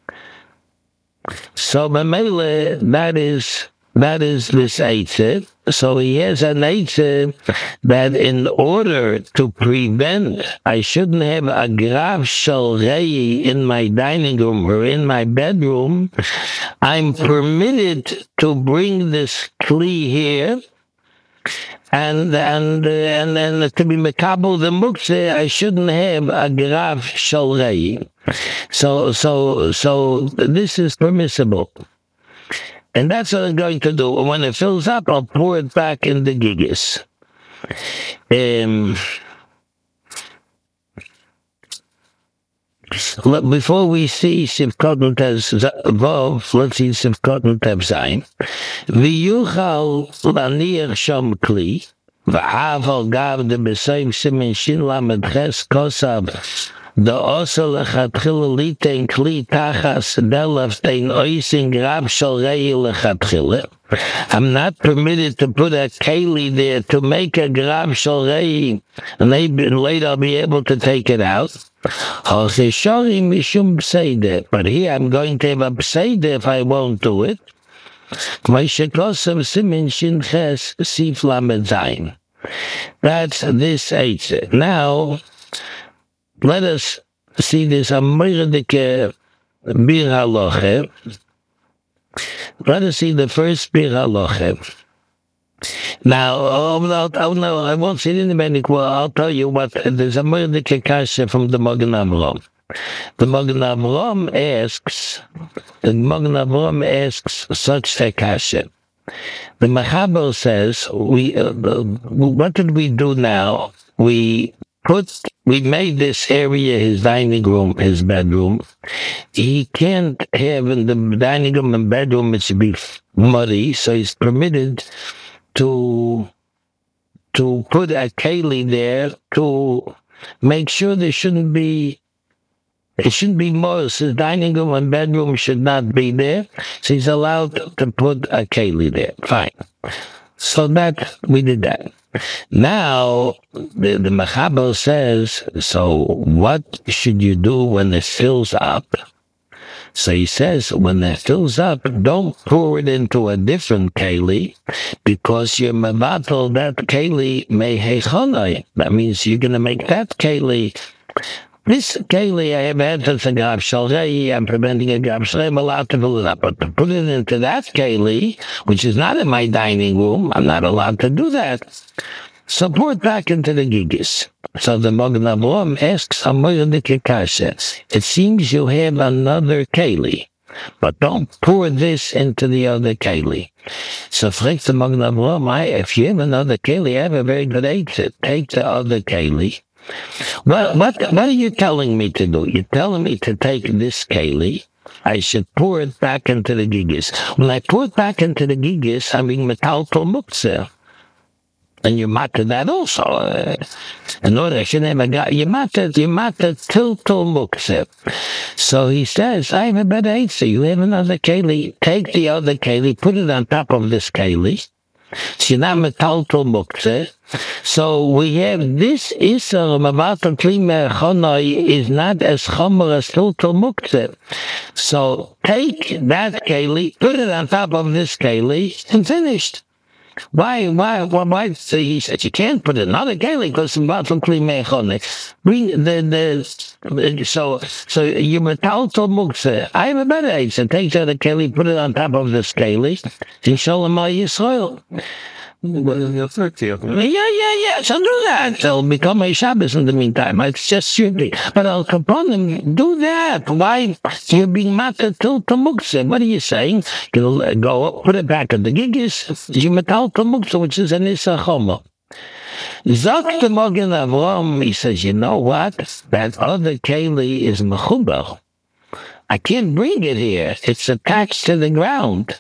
S1: So Mamele, that is that is this eitzah. So he has an eitzah that in order to prevent, I shouldn't have a graf shel rei in my dining room or in my bedroom, I'm permitted to bring this kli here. And and and and to be mekabel the muktzeh, I shouldn't have a graf shel rei. So so so this is permissible, and that's what I'm going to do. When it fills up, I'll pour it back in the gigis. Um, before we see Sivkot Tez Vov, let's see Sivkot Tez Zayin. V'yuchal lanir sham kli, v'aval gav de b'seim simin shin lamed ches kosav. The also lechatchila litein kli tachas delaf tein oising graf shel rei lechatchila. I'm not permitted to put a keli there to make a graf shel rei, and later I'll be able to take it out. But here I'm going to have a pseida if I won't do it. That's this eitzah. Now, let us see this Amoridike Bir Haloche. Let us see the first Bir Haloche. Now, oh, no, oh, no, I won't see it in the medical. I'll tell you what, there's a Amoridike Kasha from the Magen Avraham. The Magen Avraham asks, the Magen Avraham asks such a Kasha. The Mechaber says, we, uh, what did we do now? We put, we made this area his dining room, his bedroom. He can't have in the dining room and bedroom, it should be muddy, so he's permitted to, to put a keli there to make sure there shouldn't be, it shouldn't be more. So his dining room and bedroom should not be there, so he's allowed to put a keli there. Fine. So that, we did that. Now, the, the Mechaber says, so what should you do when it fills up? So he says, when it fills up, don't pour it into a different keli, because you're mevatel that keli mehechonai. That means you're going to make that keli. This keli I have had since a gab shalrei, I'm preventing a gab shalrei, I'm allowed to fill it up. But to put it into that keli, which is not in my dining room, I'm not allowed to do that. So pour it back into the gigis. So the Magen Avraham asks a moedike kasha. It seems you have another keli, but don't pour this into the other keli. So fragt the Magen Avraham, if you have another keli, I have a very good answer. Take the other keli. Well, what, what are you telling me to do? You're telling me to take this keli, I should pour it back into the gigis. When I pour it back into the gigis, I'm being metaltal muktzeh. And you matter that also. Uh, in order, I should never got you matter, you matter tiltal muktzeh. So he says, I have a better answer. You have another keli, take the other keli, put it on top of this keli. So you're not metaltal muktzeh. So we have this Isser Mavatal Kli Mechonai is not as chomer as tiltal muktzeh. So take that keli, put it on top of this keli, and finished. Why, why, why, why? So he said, you can't put another keli because it's Mavatal Kli Mechonai. Bring the, the, so, so you metaltal muktzeh. I have a better answer. Take the other keli, put it on top of this keli, and Shalom Yisrael.
S2: Well,
S1: Yeah, yeah, yeah. So do that. It'll become a Shabbos in the meantime. It's just strictly. But Al Kaponim, do that. Why? You're being matter till Tamukse. What are you saying? You'll go up, put it back in the gigis. You metal Tamukse, which is an Issa Chomo. Zok the Magen Avraham, he says, you know what? That other keli is mechubar. I can't bring it here. It's attached to the ground.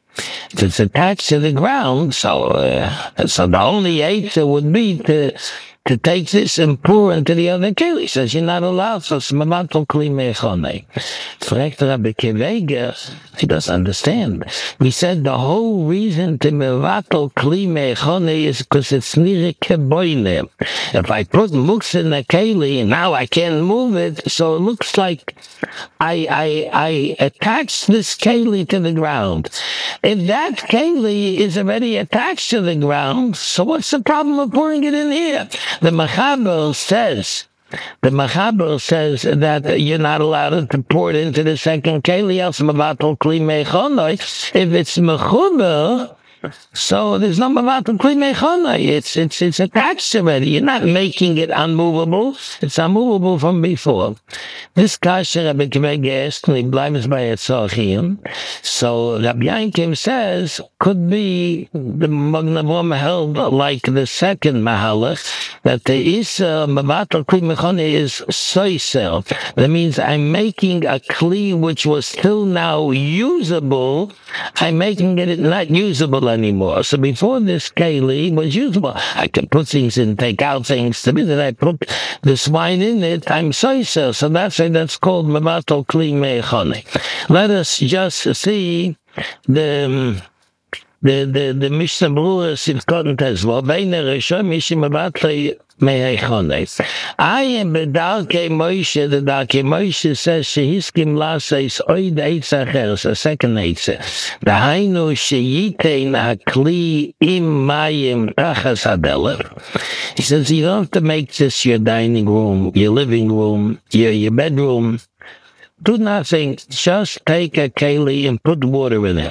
S1: If it's attached to the ground, so uh, so the only answer would be to to take this and pour into the other keli. He says you're not allowed. So it's mavatal kli mechonei. Fragt Rabbi Kiveger, he doesn't understand. He said the whole reason to mavatal kli mechonei is because it's nire keboine. If I put mux in the keli, now I can't move it, so it looks like I I I attach this keli to the ground. If that keli is already attached to the ground, so what's the problem of pouring it in here? The Mechaber says, the Mechaber says that you're not allowed to pour it into the second keli, else mavatal kli mechonai. If it's mechuber, so there's no mavatal kli mechonai. It's it's it's attached already. You're not making it unmovable. It's unmovable from before. This kasher Rabbi Kiveger asked, and he blames by Etzachim. So Rabbi Yankim says, could be the Magen Avraham held like the second mahalach, that the Issa Mavatal Kli Mechonei is soiser. That means I'm making a kli which was till now usable, I'm making it not usable anymore. So before this keli was usable, I could put things in, take out things. The minute I put this wine in it, I'm soiser. So that's why that's called Mavatal Kli Mechonei. Let us just see the the the the Mishnah Berurah Sivkot Tezvo Beina Rishon Mishim Mavatal Mechonei. I am the Darkei Moshe. The Darkei Moshe says shehiskim laseis oid eitz acheres, a second eitz. The hainu sheyitein hakli im mayim tachas hadeler. He says you don't have to make this your dining room, your living room, your your bedroom. Do nothing. Just take a keli and put water in it.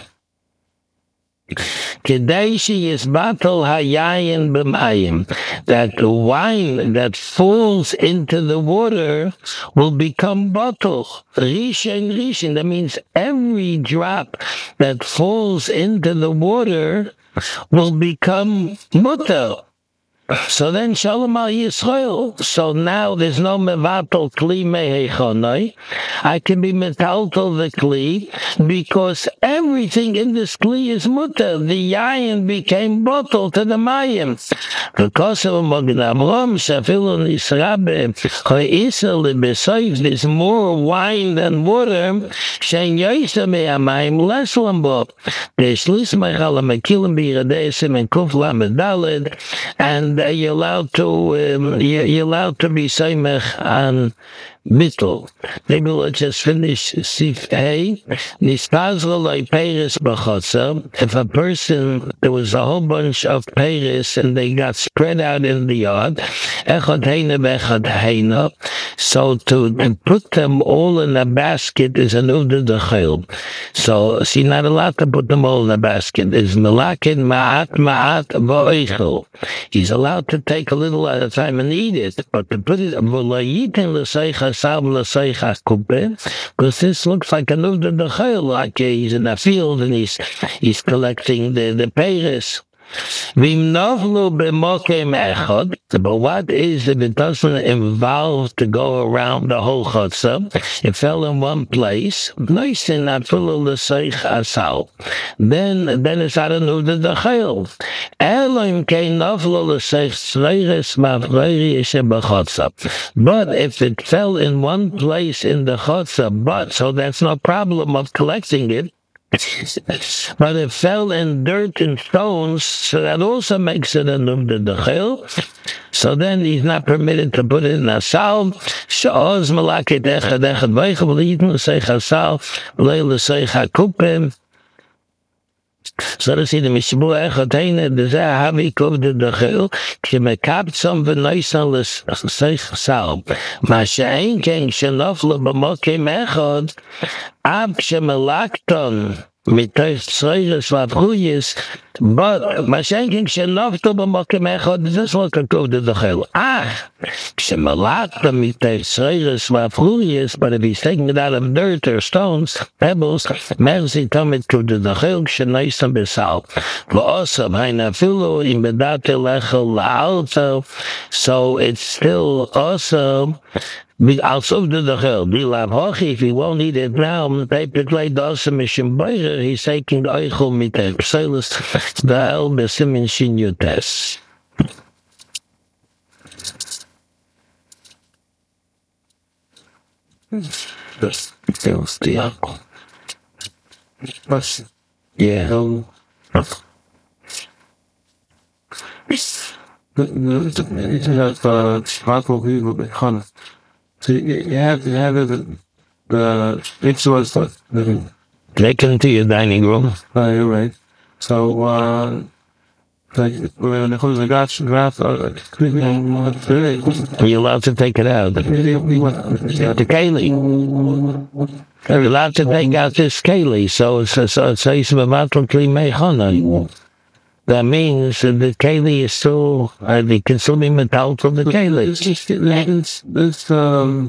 S1: Kedeshi is batal hayayin b'mayim, that the wine that falls into the water will become bottle. Rishin rishin. That means every drop that falls into the water will become mutter. So then Shalom al Yisrael. So now there's no mevatel kli mehechonai. I can be metaltel the kli because everything in this kli is mutter. The yayin became bottle to the mayim. Because of Magen Avraham, Shafil and Yisrabe, Ho'isel besoif, there's more wine than water. Shein yoysa me'amayim less lambo. There's lis meichal mekilim biradesim and kuf lamedaled, and uh, you're allowed to um, you're, you're allowed to be seimech on bittul. Maybe let's just finish Sif A. Nistazra loy peiris b'chotzer. If a person, there was a whole bunch of peiris and they got spread out in the yard, echad heina v'echad heina. So to, to put them all in a basket is an uda dechil. So she's not allowed to put them all in a basket. It's melakin ma'at ma'at v'oichel. He's allowed to take a little at a time and eat it, but to put it v'loyitin l'seicha sab l'seicha kupe, because this looks like an uda dechil, like he's in a field and he's he's collecting the the peiris. Vim novlu b'mokem echad, but what is if it doesn't involve to go around the whole chutzah? It fell in one place. Noisin afilu l'seich asal. Then, then it's out of nuda dechil. Elohim kein novlu l'seich tzreiris mavreiri shebachotza. But if it fell in one place in the chutzah, but so that's no problem of collecting it. But it fell in dirt and stones, so that also makes it a numda dechil. So then he's not permitted to put it in a sal. Sha'oz malakit echad echad veichel v'litin l'seich ha-sal v'lei l'seich ha-kupim. So to see the Mishbu echad heine d'zeh havi kuvda dechil k'mekabtzom v'noisan l'seich sal. Ma she'ein ken shenoflu b'mokim echad Ab shemelakton mitoch tzreiris v'avchuyis, but mashenking shenofto b'mokem echad. This one can go to the chel. Ah, shemelakton mitoch tzreiris v'avchuyis, but if he's taking it out of dirt or stones, pebbles, merzi tomit to the chel sheneisam b'sal. V'osam haina filu im bedate lechel la'alto. So it's still awesome. Also do the hell. If he won't eat it now, he's taking the oichel mit the pselis, the el besimin shinyutes. That's the alcohol. Yeah.
S2: So you, you have to have it, the influence that
S1: Take it into your dining room.
S2: Uh, you're right. So, uh, like, when it comes to grass, grass, uh,
S1: you're allowed to take it out. The keli. You're allowed to take out this keli. So it's a, so it's a, that means that the keli is still, uh, they can still be metal from the keli.
S2: This, um,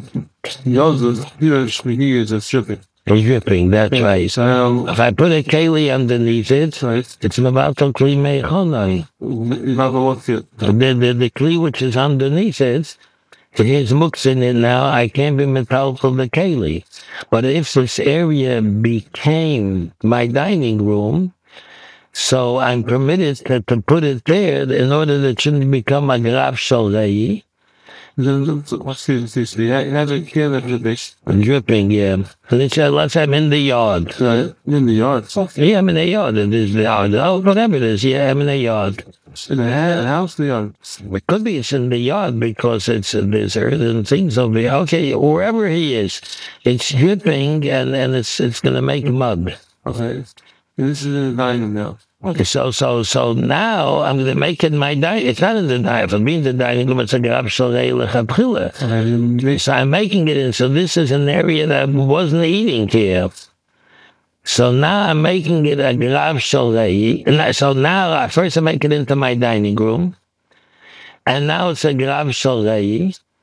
S2: he is a stripping.
S1: It's dripping, that's right.
S2: So,
S1: if I put a keli underneath it,
S2: right.
S1: it's about to kli mechonai. The, the, the kli which is underneath it, there's mooks in it now, I can't be metal from the keli. But if this area became my dining room, so I'm permitted to, to put it there in order that it shouldn't become a graf sholei.
S2: What's this? You have a kid of the base.
S1: Dripping, yeah. Let's say, let's say I'm in the yard.
S2: Uh, in the yard?
S1: Yeah, I'm in the yard. It is the yard. Oh, whatever it is, yeah, I'm in the yard.
S2: In the house, the yard?
S1: It could be it's in the yard because it's uh, there's earth and things over there. Okay, wherever he is, it's dripping and, and it's it's going to make mud.
S2: Okay. This is in the dining room now.
S1: Okay, so so so now I'm going to make it my dining. It's not in the dining. For me, in the dining room, it's a grab sholei lechatchila. So I'm making it in. So this is an area that I wasn't eating here. So now I'm making it a grab sholei. So now I first I make it into my dining room, and now it's a grab sholei.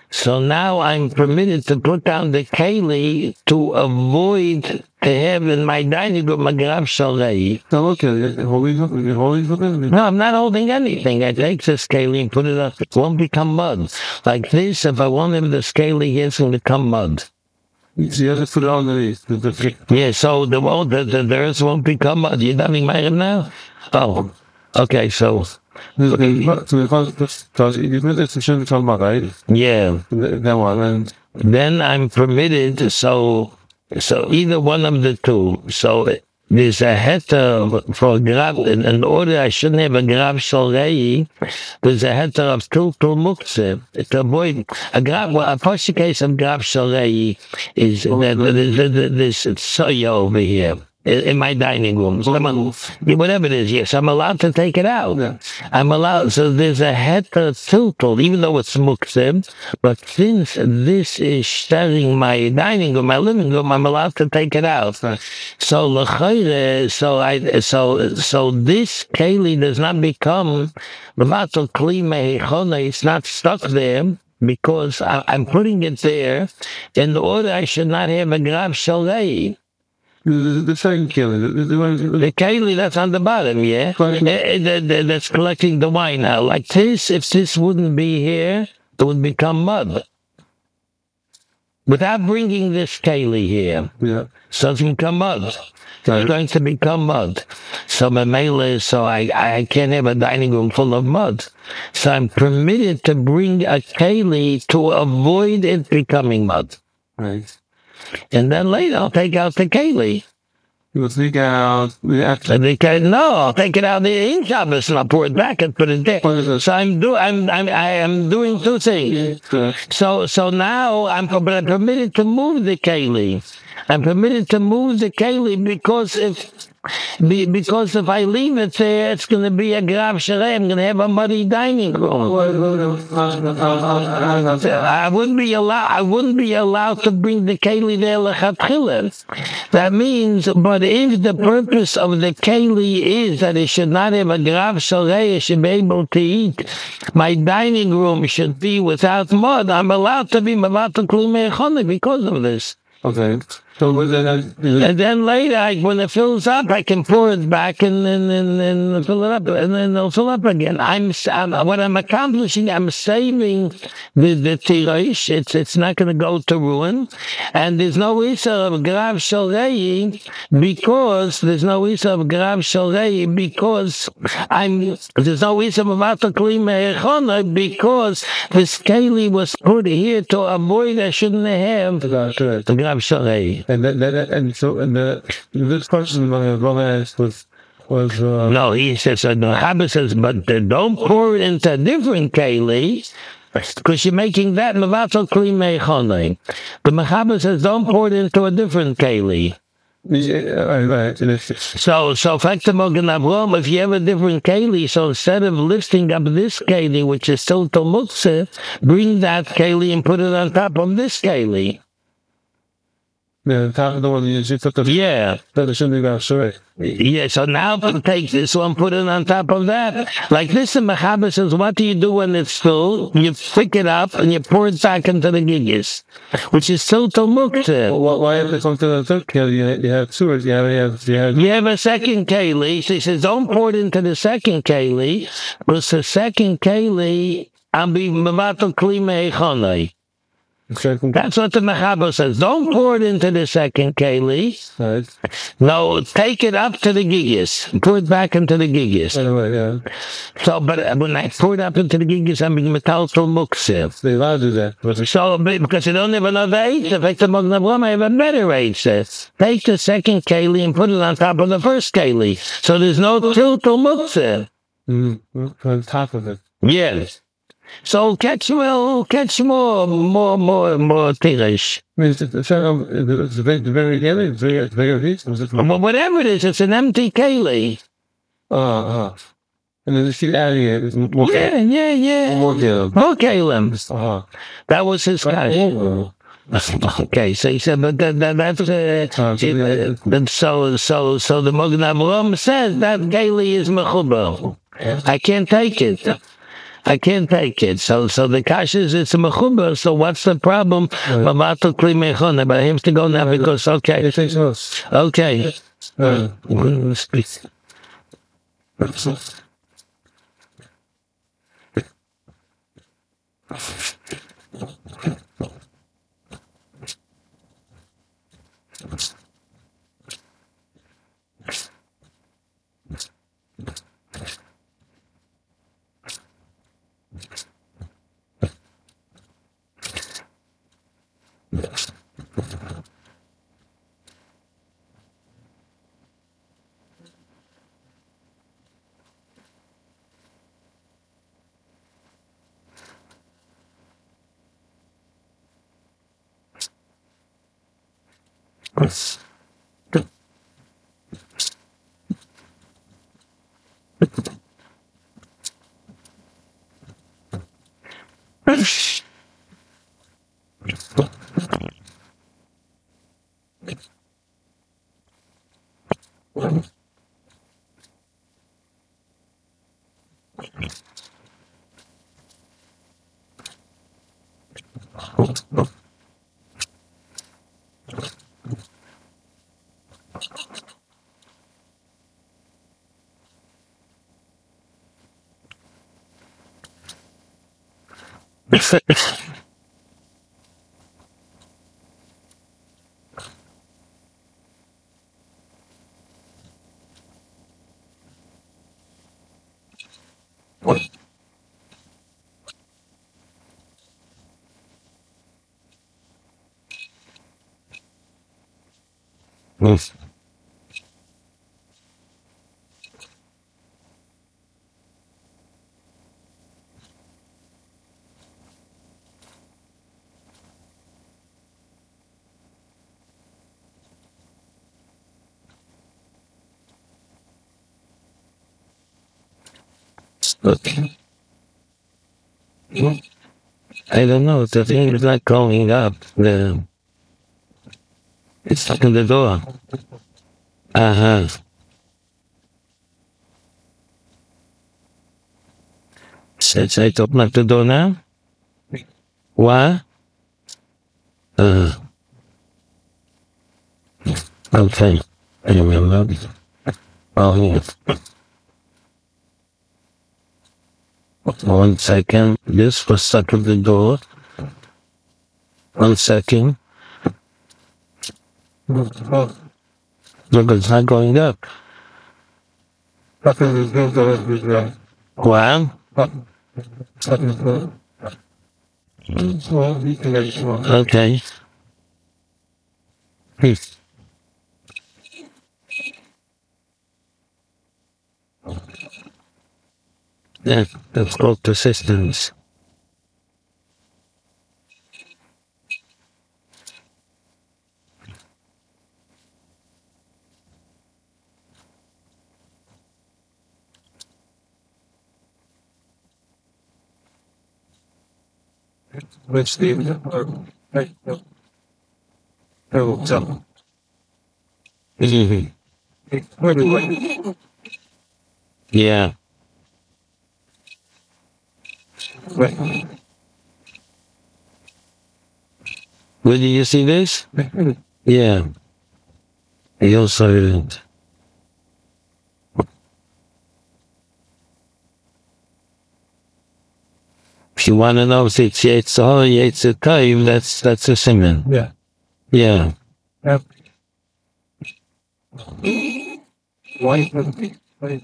S1: So now I'm permitted to put down the keli to avoid to have in my dining room a grav shalei.
S2: So look at it. Holding something. You're holding something.
S1: No, I'm not holding anything. I take this keli and put it up. It won't become mud. Like this, if I want him the keli, it's going to become mud.
S2: So you have to put it underneath. The, the,
S1: Yeah, so the, won't, the, the, the earth won't become mud. You're not married now? Oh, okay, so...
S2: the, the, so because, because you put this shouldn't come back, right?
S1: Yeah.
S2: Then what? Then
S1: Then I'm permitted, so so either one of the two. So there's a heter for grav, in, in order I shouldn't have a grav shalei, there's a heter of tultul muktzeh. To avoid a grav, well, a partial case of grav shalei is that this soya over here. In my dining room, someone, whatever it is, yes, I'm allowed to take it out.
S2: Yeah.
S1: I'm allowed, so there's a heter tiltal, even though it's muktzeh, but since this is sharing my dining room, my living room, I'm allowed to take it out.
S2: Right.
S1: So l'chayre, so I, so so this keli does not become l'matzal kli mehechona. It's not stuck there because I, I'm putting it there in order I should not have a grav shalei.
S2: the, the, the second keli. The, the, one- the,
S1: The keli that's on the bottom, yeah?
S2: Right.
S1: Eh, eh, the- the- That's collecting the wine now. Like this, if this wouldn't be here, it would become mud. Without bringing this keli here,
S2: yeah.
S1: so it's become mud. It's
S2: Right.
S1: going to become mud. So my mail is, so I, I can't have a dining room full of mud. So I'm permitted to bring a keli to avoid it becoming mud.
S2: Right.
S1: And then later I'll take out the keli.
S2: You will take out the after.
S1: And they say, no, I'll take it out in Shabbos and I'll pour it back and put it there.
S2: What is it?
S1: So I'm do I'm I'm I am doing two things.
S2: Uh,
S1: So so now I'm but I'm permitted to move the keli. I'm permitted to move the keli because if be- because if I leave it there, it's going to be a grav shalei. I'm going to have a muddy dining room. I wouldn't be allowed. I wouldn't be allowed to bring the keli there lechatchila. That means, but if the purpose of the keli is that it should not have a grav shalei, it should be able to eat. My dining room should be without mud. I'm allowed to be allowed to klumei chonah because of this.
S2: Okay. So was it? Uh,
S1: And then later, I, when it fills up, I can pour it back and and, and, and fill it up, and then it'll fill up again. I'm, I'm what I'm accomplishing. I'm saving the the tirosh. It's it's not going to go to ruin, and there's no issue of grav shalei because there's no issue of grav shalei because I'm there's no issue of atakli me'echona because this keli was put here to avoid I shouldn't have
S2: that's right.
S1: the grav shalei.
S2: And that, that, and so and the, this person uh, Gomez was was uh,
S1: No, he says, uh, no, Habba says, but uh, don't pour it into a different keli, because you're making that mevatel kli meichonei. The Mechaber says, don't pour it into a different keli.
S2: yeah, right, right. And it's,
S1: So, so Faktamogan Avrom, if you have a different keli, so instead of lifting up this keli, which is still Tomukse, bring that keli and put it on top of this keli.
S2: the top of the one you took the
S1: Yeah.
S2: that shouldn't be sorry.
S1: Yeah, so now take this one, put it on top of that. Like this, the Mechaber says, what do you do when it's full? You pick it up and you pour it back into the giggis, which is still Tomukte.
S2: Why, why have to come to the third keli? You, you have sewers. You have you have you have.
S1: You have a second keli. So he says, don't pour it into the second keli, but the second keli, I'll be Mavato Klime Echonai.
S2: Second,
S1: That's what the Mechaber says. Don't pour it into the second keli.
S2: right.
S1: No, take it up to the giggis. Pour it back into the giggis.
S2: Anyway, yeah.
S1: So, but when I pour it up into the giggis, I'm being metaltal muksiv.
S2: They allowed to do that, but it's
S1: So, because you don't have another eight, if I I have a better eight, says. Take the second keli and put it on top of the first keli. So there's no tiltal muksiv.
S2: mm, on top of it.
S1: Yes. So catch well, catch more, more, more, more tirish.
S2: I mean, it's, it's, it's, it's a very, the very keli, it's very, it's very piece. Was it?
S1: Well, whatever it is, it's an empty keli.
S2: Uh, uh. And then the sheet out of here is more
S1: Yeah, yeah, yeah.
S2: more keli.
S1: More kalim.
S2: Uh-huh.
S1: That was his guy.
S2: Uh,
S1: Okay, so he said, but that, that, that's uh,
S2: Uh, so
S1: it, uh, then so so so the Mogen Avraham says that Gaili is mechubar. I can't take it. I can't take it. So so the kasha is it's a mechuber. So what's the problem? Mavatal kli mechona, but I have to go now because okay,
S2: It takes us.
S1: okay.
S2: Uh,
S1: Okay. I don't know. The thing is not going up. The it's stuck in the door. Uh huh. Should I open up the door now? What? Uh. Okay. I remember. Oh yeah. One second. This was stuck in the door. One second. Look, it's not going up. What? Okay. Please. Yeah, that's called persistence.
S2: Which the oh, so
S1: Mhm. Yeah. Where do you see this? Yeah. He also. If you want to know if it's Yetzirah or Yetzirah, that's that's a simon.
S2: Yeah.
S1: Yeah.
S2: Yep. Why? Why?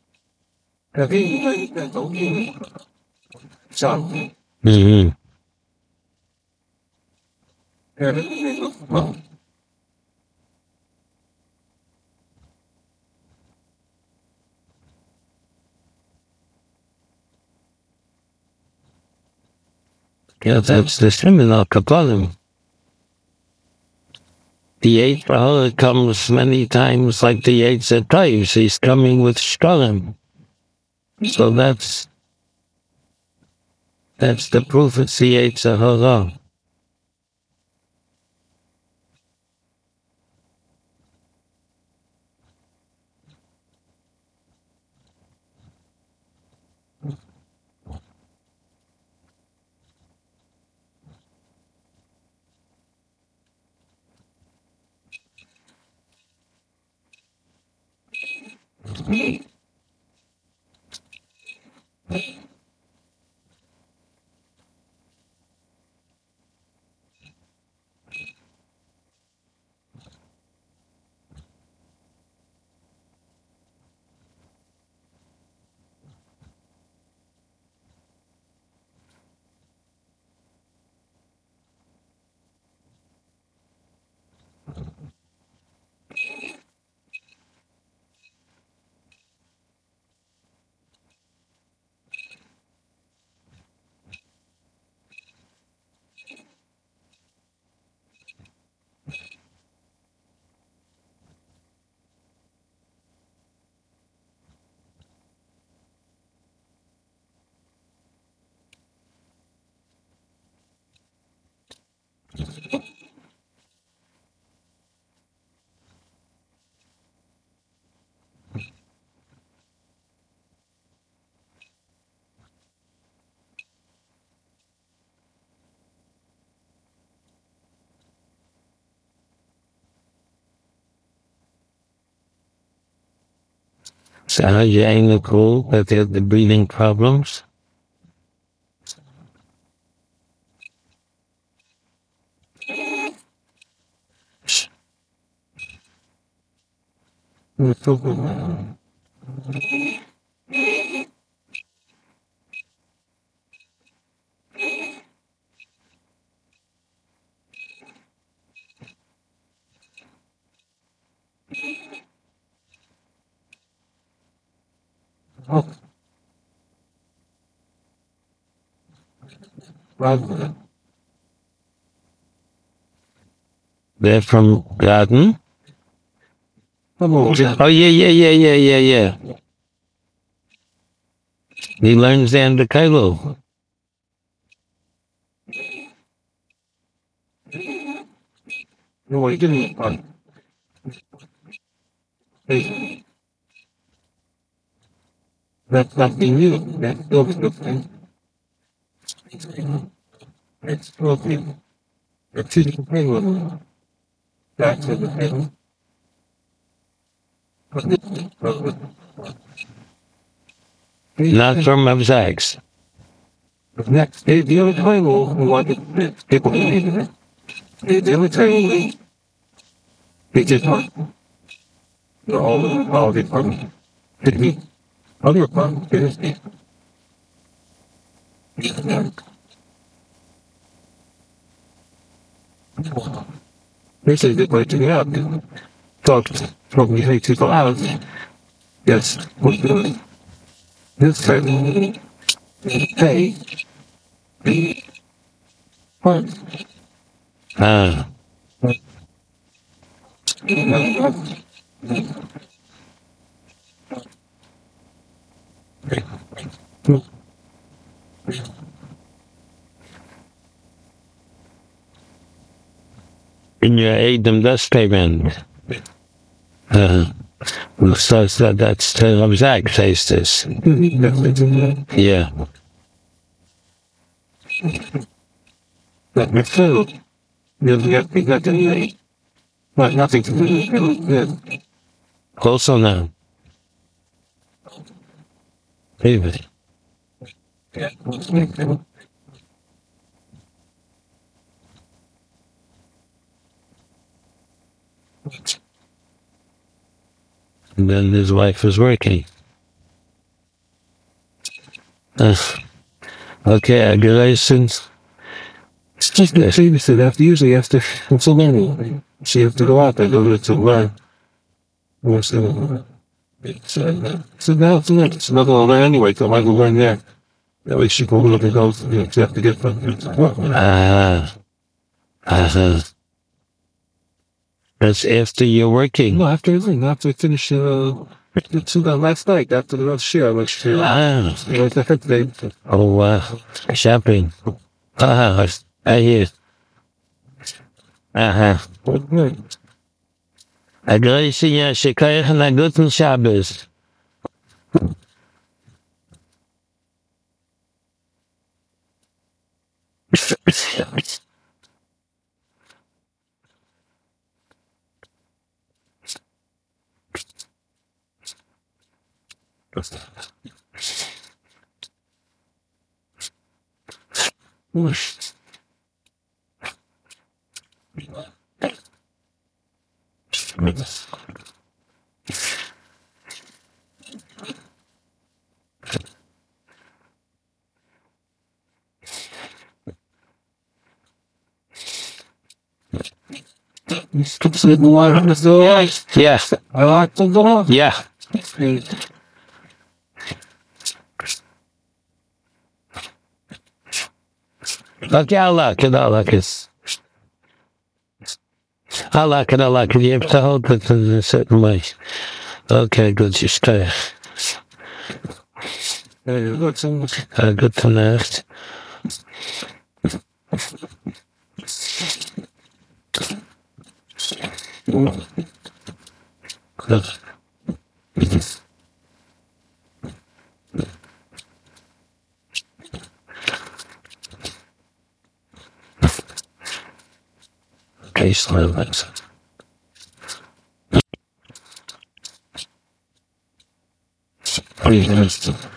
S2: So,
S1: Mm-hmm.
S2: well,
S1: Yeah, that's the simon of Kabbalah. The eighth Baha'u'llah comes many times like the Yetzirah. He's coming with Shkalim. So that's that's the proof it's the Yetzirah. So how you aim the cool that they have the breathing problems? They're from Garden? Oh yeah, yeah, yeah, yeah, yeah, yeah. He learns down to Kylo.
S2: No, I didn't. Uh, hey, that's nothing new. That's still something. It's still people. It's just a penguin. That's a penguin.
S1: Not from Zags.
S2: Next, the the other time we wanted people. The other time we they just talk. All all the department. Could be other departments. This is the way to get out. Talked from the eight to go out. Yes, what the this time pay the part.
S1: Ah. In your aid them dust payment. Uh, so, so that's Tom Zag says this. Yeah.
S2: Let me fill. You'll get me that anyway. But nothing to do.
S1: Also now. David.
S2: Yeah.
S1: And then his wife was working. Uh, okay, I got license.
S2: It's just that she said after usually after so many. She have to go out there go to learn. What's the so so now it's not it's another one there anyway, so I might go learn there. That way she can look at those, you know, she have to get from
S1: Ah. Uh, that's after you're working.
S2: No, after everything, after I finish uh to that last night after the last year I went to
S1: Ah.
S2: you know, it's the fifth day.
S1: Oh, wow. Shopping. Ah, I hear. Aha.
S2: But yeah.
S1: A Gracie, ja, sie krijgen een guten Shabbos.
S2: Stop it, no one has the eyes.
S1: Yeah,
S2: I like the door.
S1: yeah. Okay, I like it, I like it. I like it, I like it. You have to hold it in a certain way. Okay, good, you stay.
S2: Hey, look, some
S1: Uh, good to know. Good. Okay, slow, that's it.
S2: pretty nice.